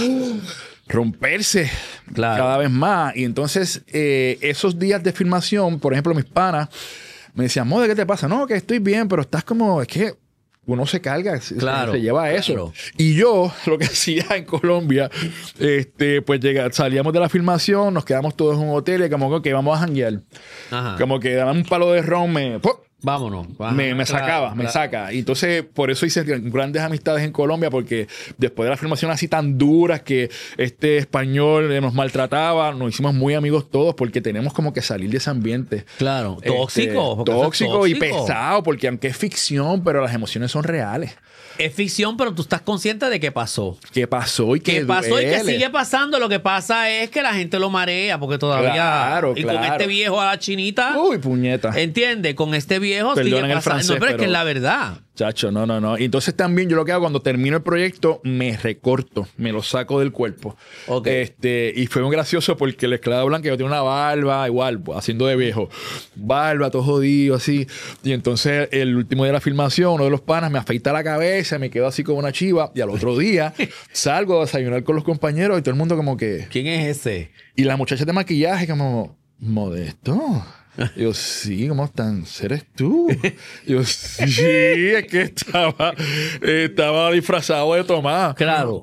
romperse claro. cada vez más. Y entonces, eh, esos días de filmación, por ejemplo, mis panas me decían, Mode, ¿qué te pasa? No, que estoy bien, pero estás como, es que uno se carga, claro, se, se lleva a eso. Claro. Y yo, lo que hacía en Colombia, este, pues llega, salíamos de la filmación, nos quedamos todos en un hotel y como que vamos a janguear. Ajá. Como que daban un palo de ron, me... ¡pum! Vámonos. Ajá, me, me claro, sacaba, claro. me saca. Y entonces, por eso hice grandes amistades en Colombia, porque después de la filmación así tan duras que este español nos maltrataba, nos hicimos muy amigos todos porque tenemos como que salir de ese ambiente. Claro, este, tóxico. Tóxico, tóxico y tóxico. pesado, porque aunque es ficción, pero las emociones son reales. Es ficción, pero tú estás consciente de qué pasó. ¿Qué pasó y qué ¿Qué pasó duele? y que sigue pasando? Lo que pasa es que la gente lo marea porque todavía... Claro, y claro. con este viejo a la chinita... Uy, puñeta. ¿Entiendes? Con este viejo Perdonen sigue el pasando. francés, no, pero, pero... es que es la verdad. Chacho, no, no, no. Y entonces también yo lo que hago cuando termino el proyecto, me recorto, me lo saco del cuerpo. Okay. Este, y fue muy gracioso porque el Esclava Blanca yo tenía una barba, igual, haciendo de viejo. Barba, todo jodido, así. Y entonces el último día de la filmación, uno de los panas me afeita la cabeza, me quedo así como una chiva. Y al otro día salgo a desayunar con los compañeros y todo el mundo como que... ¿Quién es ese? Y la muchacha de maquillaje como... Modesto. Yo, sí, ¿cómo están? ¿Eres tú? Yo, sí, es que estaba, estaba disfrazado de Tomás. Claro.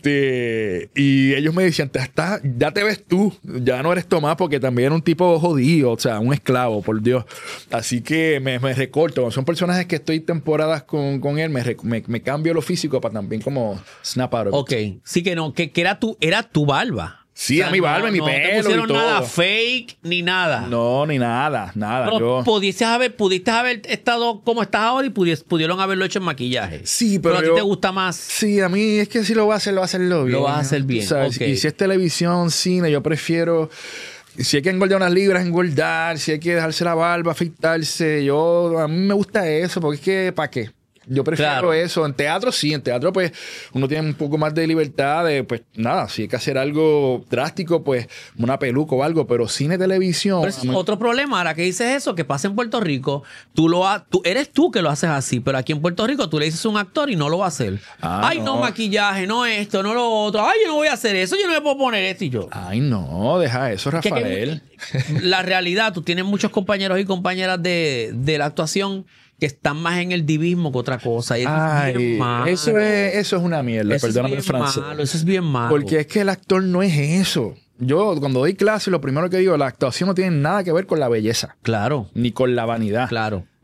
Este, y ellos me decían, "Está, ya te ves tú, ya no eres Tomás", porque también era un tipo jodido, o sea, un esclavo, por Dios. Así que me, me recorto. Son personajes que estoy temporadas con, con él, me, me, me cambio lo físico para también como snap out of it. Ok, sí que no, que, que era, tu, era tu barba. Sí, o sea, a mi barba, no, mi no pelo te pusieron y todo. nada fake ni nada. No, ni nada, nada. Pero yo... pudiste haber, pudiste haber estado como estás ahora y pudies, pudieron haberlo hecho en maquillaje. Sí, pero, pero a yo... ti te gusta más. Sí, a mí es que si lo voy a hacer, lo voy a hacerlo bien. Lo vas a hacer bien. O sea, okay. Y si es televisión, cine, yo prefiero... Si hay que engordar unas libras, engordar. Si hay que dejarse la barba, afeitarse. Yo, a mí me gusta eso, porque es que, ¿para qué? Yo prefiero claro. eso. En teatro sí, en teatro pues uno tiene un poco más de libertad de, pues nada, si hay que hacer algo drástico, pues una peluca o algo, pero cine, televisión... Pero es mí... otro problema, ahora que dices eso, que pasa en Puerto Rico, tú lo ha, tú eres tú que lo haces así, pero aquí en Puerto Rico tú le dices a un actor y no lo va a hacer. Ah, Ay, no. no maquillaje, no esto, no lo otro. Ay, yo no voy a hacer eso, yo no me puedo poner esto y yo. Ay, no, deja eso, Rafael. Que, que, la realidad, tú tienes muchos compañeros y compañeras de, de la actuación que están más en el divismo que otra cosa. Y eso Ay, es bien malo. Eso es, eso es una mierda, eso perdóname es el francés. Malo, eso es bien malo. Porque es que el actor no es eso. Yo, cuando doy clase, lo primero que digo, la actuación no tiene nada que ver con la belleza. Claro. Ni con la vanidad. Claro.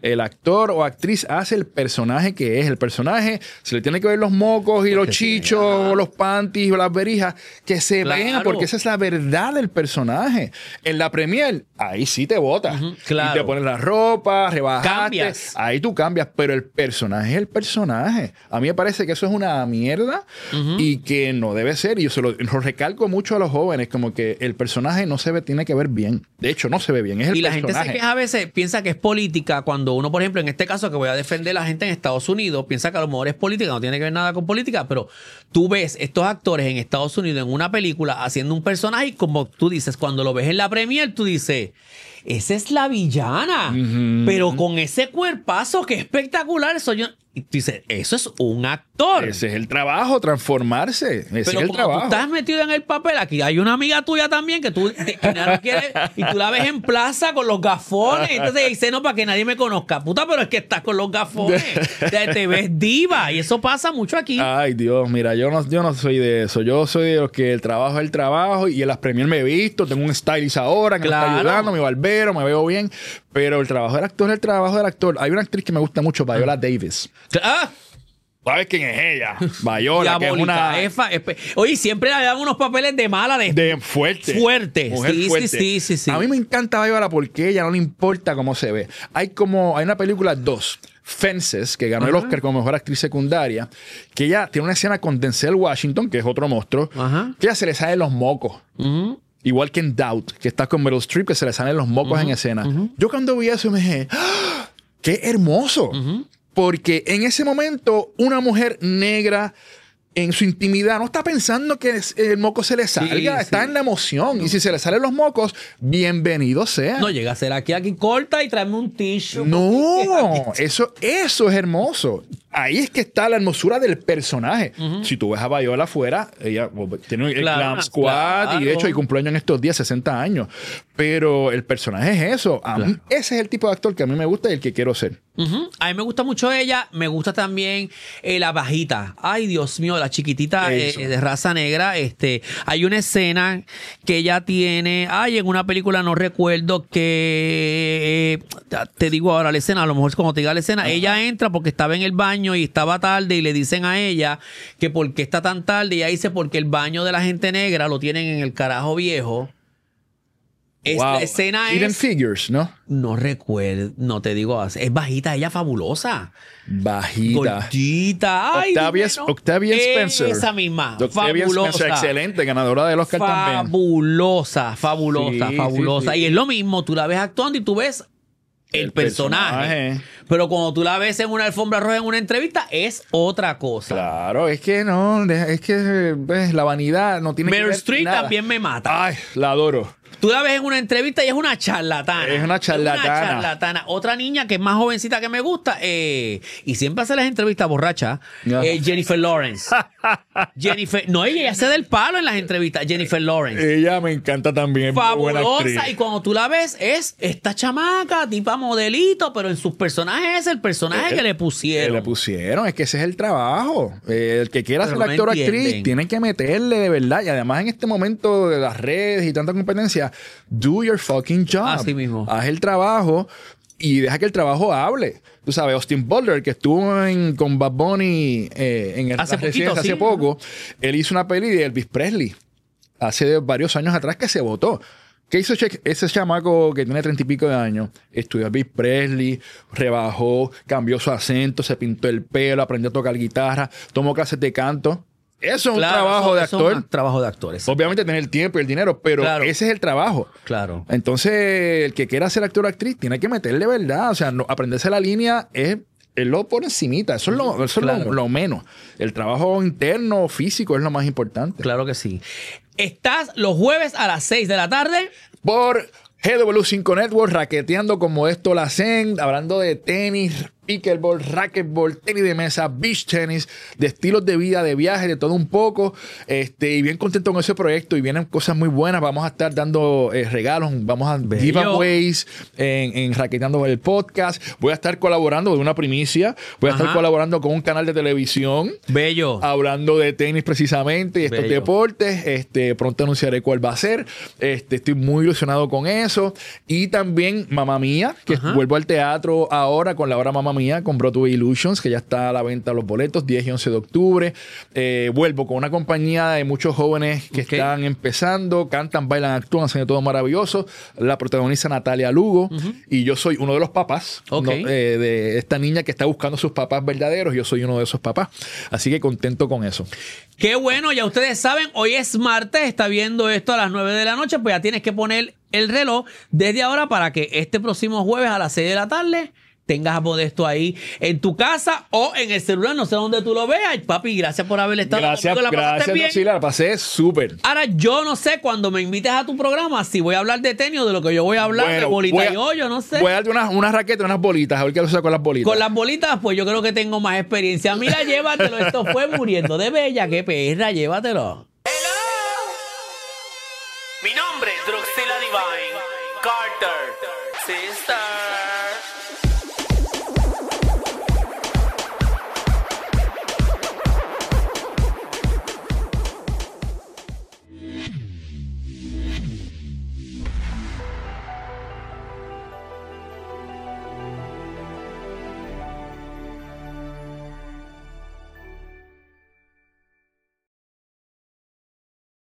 el actor o actriz hace el personaje que es. El personaje se le tiene que ver los mocos y los chichos, los panties, las berijas, que se Claro. vean, porque esa es la verdad del personaje. En la premier, ahí sí te botas. Ujú, claro. Y te pones la ropa, rebajaste. Cambias. Ahí tú cambias, pero el personaje es el personaje. A mí me parece que eso es una mierda Ujú. y que no debe ser. Y yo se lo, lo recalco mucho a los jóvenes, como que el personaje no se ve, tiene que ver bien. De hecho, no se ve bien, es el Y la personaje. gente se queja a veces, piensa que es política, cuando uno, por ejemplo, en este caso que voy a defender a la gente en Estados Unidos, piensa que a lo mejor es política, no tiene que ver nada con política, pero tú ves estos actores en Estados Unidos en una película haciendo un personaje y como tú dices, cuando lo ves en la premier, tú dices, esa es la villana, Ujú. pero con ese cuerpazo, qué espectacular, eso yo... Y tú dices, eso es un actor. Ese es el trabajo, transformarse. Ese Pero es el como trabajo. tú estás metido en el papel, aquí hay una amiga tuya también que tú que no quiere, y tú la ves en plaza con los gafones. Entonces dice, no, para que nadie me conozca. Puta, pero es que estás con los gafones. Te, te ves diva. Y eso pasa mucho aquí. Ay, Dios, mira, yo no, yo no soy de eso. Yo soy de los que el trabajo es el trabajo y en las premier me he visto. Tengo un stylist ahora que Claro. me está ayudando, mi barbero, me veo bien. Pero el trabajo del actor es el trabajo del actor. Hay una actriz que me gusta mucho, Viola Davis. Ah, ¿Sabes quién es ella? Viola, que es diabólica. una... Es fa- espe- Oye, siempre le dan unos papeles de mala de... De fuerte. Fuerte. Mujer Sí, sí, fuerte. sí, sí, sí. A mí me encanta Viola porque a ella no le importa cómo se ve. Hay como, hay una película dos, Fences, que ganó el Ajá. Oscar como mejor actriz secundaria, que ella tiene una escena con Denzel Washington, que es otro monstruo, Ajá. que ella se le salen los mocos. Ujú. Igual que en Doubt, que está con Meryl Streep, que se le salen los mocos en escena. Yo cuando vi eso me dije, ¡ah! ¡Qué hermoso! Porque en ese momento una mujer negra en su intimidad no está pensando que es- el moco se le salga, Sí, está sí. en la emoción. Y si se le salen los mocos, bienvenido sea. No llega a ser aquí, aquí corta y tráeme un tissue. No, eso, eso es hermoso. Ahí es que está la hermosura del personaje. Si tú ves a Viola afuera, ella well, tiene el Claro, Glam Squad y de claro. hecho hay cumpleaños en estos días, sesenta años. Pero el personaje es eso. A mí, ese es el tipo de actor que a mí me gusta y el que quiero ser. Ujú. A mí me gusta mucho ella, me gusta también eh, la bajita. Ay, Dios mío, la chiquitita eh, Eso. de raza negra. Este, hay una escena que ella tiene, ay, en una película no recuerdo que eh, te digo ahora la escena, a lo mejor cuando te diga la escena, ella entra porque estaba en el baño y estaba tarde y le dicen a ella que por qué está tan tarde y ella dice porque el baño de la gente negra lo tienen en el carajo viejo. Esta Wow. escena Hidden es... Figures, ¿no? No recuerdo, no te digo, es bajita, ella fabulosa. Bajita. Gordita. Ay, Octavia, dime, no. Octavia Spencer. Esa misma. Octavia fabulosa. Spencer, excelente, ganadora del Oscar también. Fabulosa, fabulosa, Sí, fabulosa. sí, sí. Y es lo mismo, tú la ves actuando y tú ves el, El personaje. personaje. Pero cuando tú la ves en una alfombra roja en una entrevista, es otra cosa. Claro, es que no, es que ves, la vanidad no tiene que Meryl ver Streep nada. también me mata. Ay, la adoro. Tú la ves en una entrevista y es una charlatana. Es una charlatana. Es una charlatana. Otra niña que es más jovencita que me gusta, eh, y siempre hace las entrevistas borracha, Ajá. eh, Jennifer Lawrence. Jennifer, no, ella hace del palo en las entrevistas, Jennifer Lawrence. Ella me encanta también. es muy buena Fabulosa, actriz. y cuando tú la ves es esta chamaca, tipa modelito, pero en sus personajes es el personaje Eh, que le Que pusieron. le pusieron, es que ese es el trabajo. Eh, el que quiera Pero ser no actor o actriz entienden. tiene que meterle de verdad. Y además en este momento de las redes y tanta competencia, do your fucking job. Así mismo. Haz el trabajo y deja que el trabajo hable. Tú sabes, Austin Butler, que estuvo en, con Bad Bunny eh, en el Hace la poquito, residencia sí. hace poco, él hizo una peli de Elvis Presley hace varios años atrás que se votó. ¿Qué hizo ese, ese chamaco que tiene treinta y pico de años? Estudió Elvis Presley, rebajó, cambió su acento, se pintó el pelo, aprendió a tocar guitarra, tomó clases de canto. Eso es un Claro, trabajo eso- de eso es actor. un trabajo de actores. Obviamente tener el tiempo y el dinero, pero Claro. ese es el trabajo. Claro. Entonces, el que quiera ser actor o actriz tiene que meterle verdad. O sea, no, aprenderse la línea es, es lo por encimita. Eso es, lo, eso es Claro. lo, lo menos. El trabajo interno, físico, es lo más importante. Claro que sí. Estás los jueves a las seis de la tarde. Por G W cinco Network, raqueteando como esto la hacen, hablando de tenis, pickleball, racquetball, tenis de mesa, beach tennis, de estilos de vida, de viajes, de todo un poco. Este, y bien contento con ese proyecto y vienen cosas muy buenas. Vamos a estar dando eh, regalos, vamos a Bello. giveaways en, en Raqueteando el podcast. Voy a estar colaborando de una primicia. Voy a Ajá. estar colaborando con un canal de televisión. Bello. Hablando de tenis precisamente y estos Bello. deportes. Este, pronto anunciaré cuál va a ser. Este, estoy muy ilusionado con eso. Y también Mamma Mía, que Ajá. vuelvo al teatro ahora con la hora Mamma Mía, con Broadway Illusions, que ya está a la venta los boletos, diez y once de octubre. Eh, vuelvo con una compañía de muchos jóvenes que Ok. están empezando, cantan, bailan, actúan, hacen de todo maravilloso. La protagoniza Natalia Lugo y yo soy uno de los papás Ok. ¿no? eh, de esta niña que está buscando sus papás verdaderos. Yo soy uno de esos papás. Así que contento con eso. Qué bueno, ya ustedes saben, hoy es martes, está viendo esto a las nueve de la noche, pues ya tienes que poner el reloj desde ahora para que este próximo jueves a las seis de la tarde tengas a Modesto ahí en tu casa o en el celular, no sé dónde tú lo veas. Papi, gracias por haber estado Gracias, conmigo, ¿la pasaste gracias, bien? Doxila, la pasé súper. Ahora, yo no sé cuando me invites a tu programa si voy a hablar de tenis o de lo que yo voy a hablar, de Bueno, bolita voy a- y hoyo, no sé. Voy a darte unas unas raquetas, unas bolitas, a ver qué haces con las bolitas. Con las bolitas, pues yo creo que tengo más experiencia. Mira, llévatelo, esto fue Muriendo de Bella, qué perra, llévatelo. Mi nombre es Druxila Divine Carter, sister.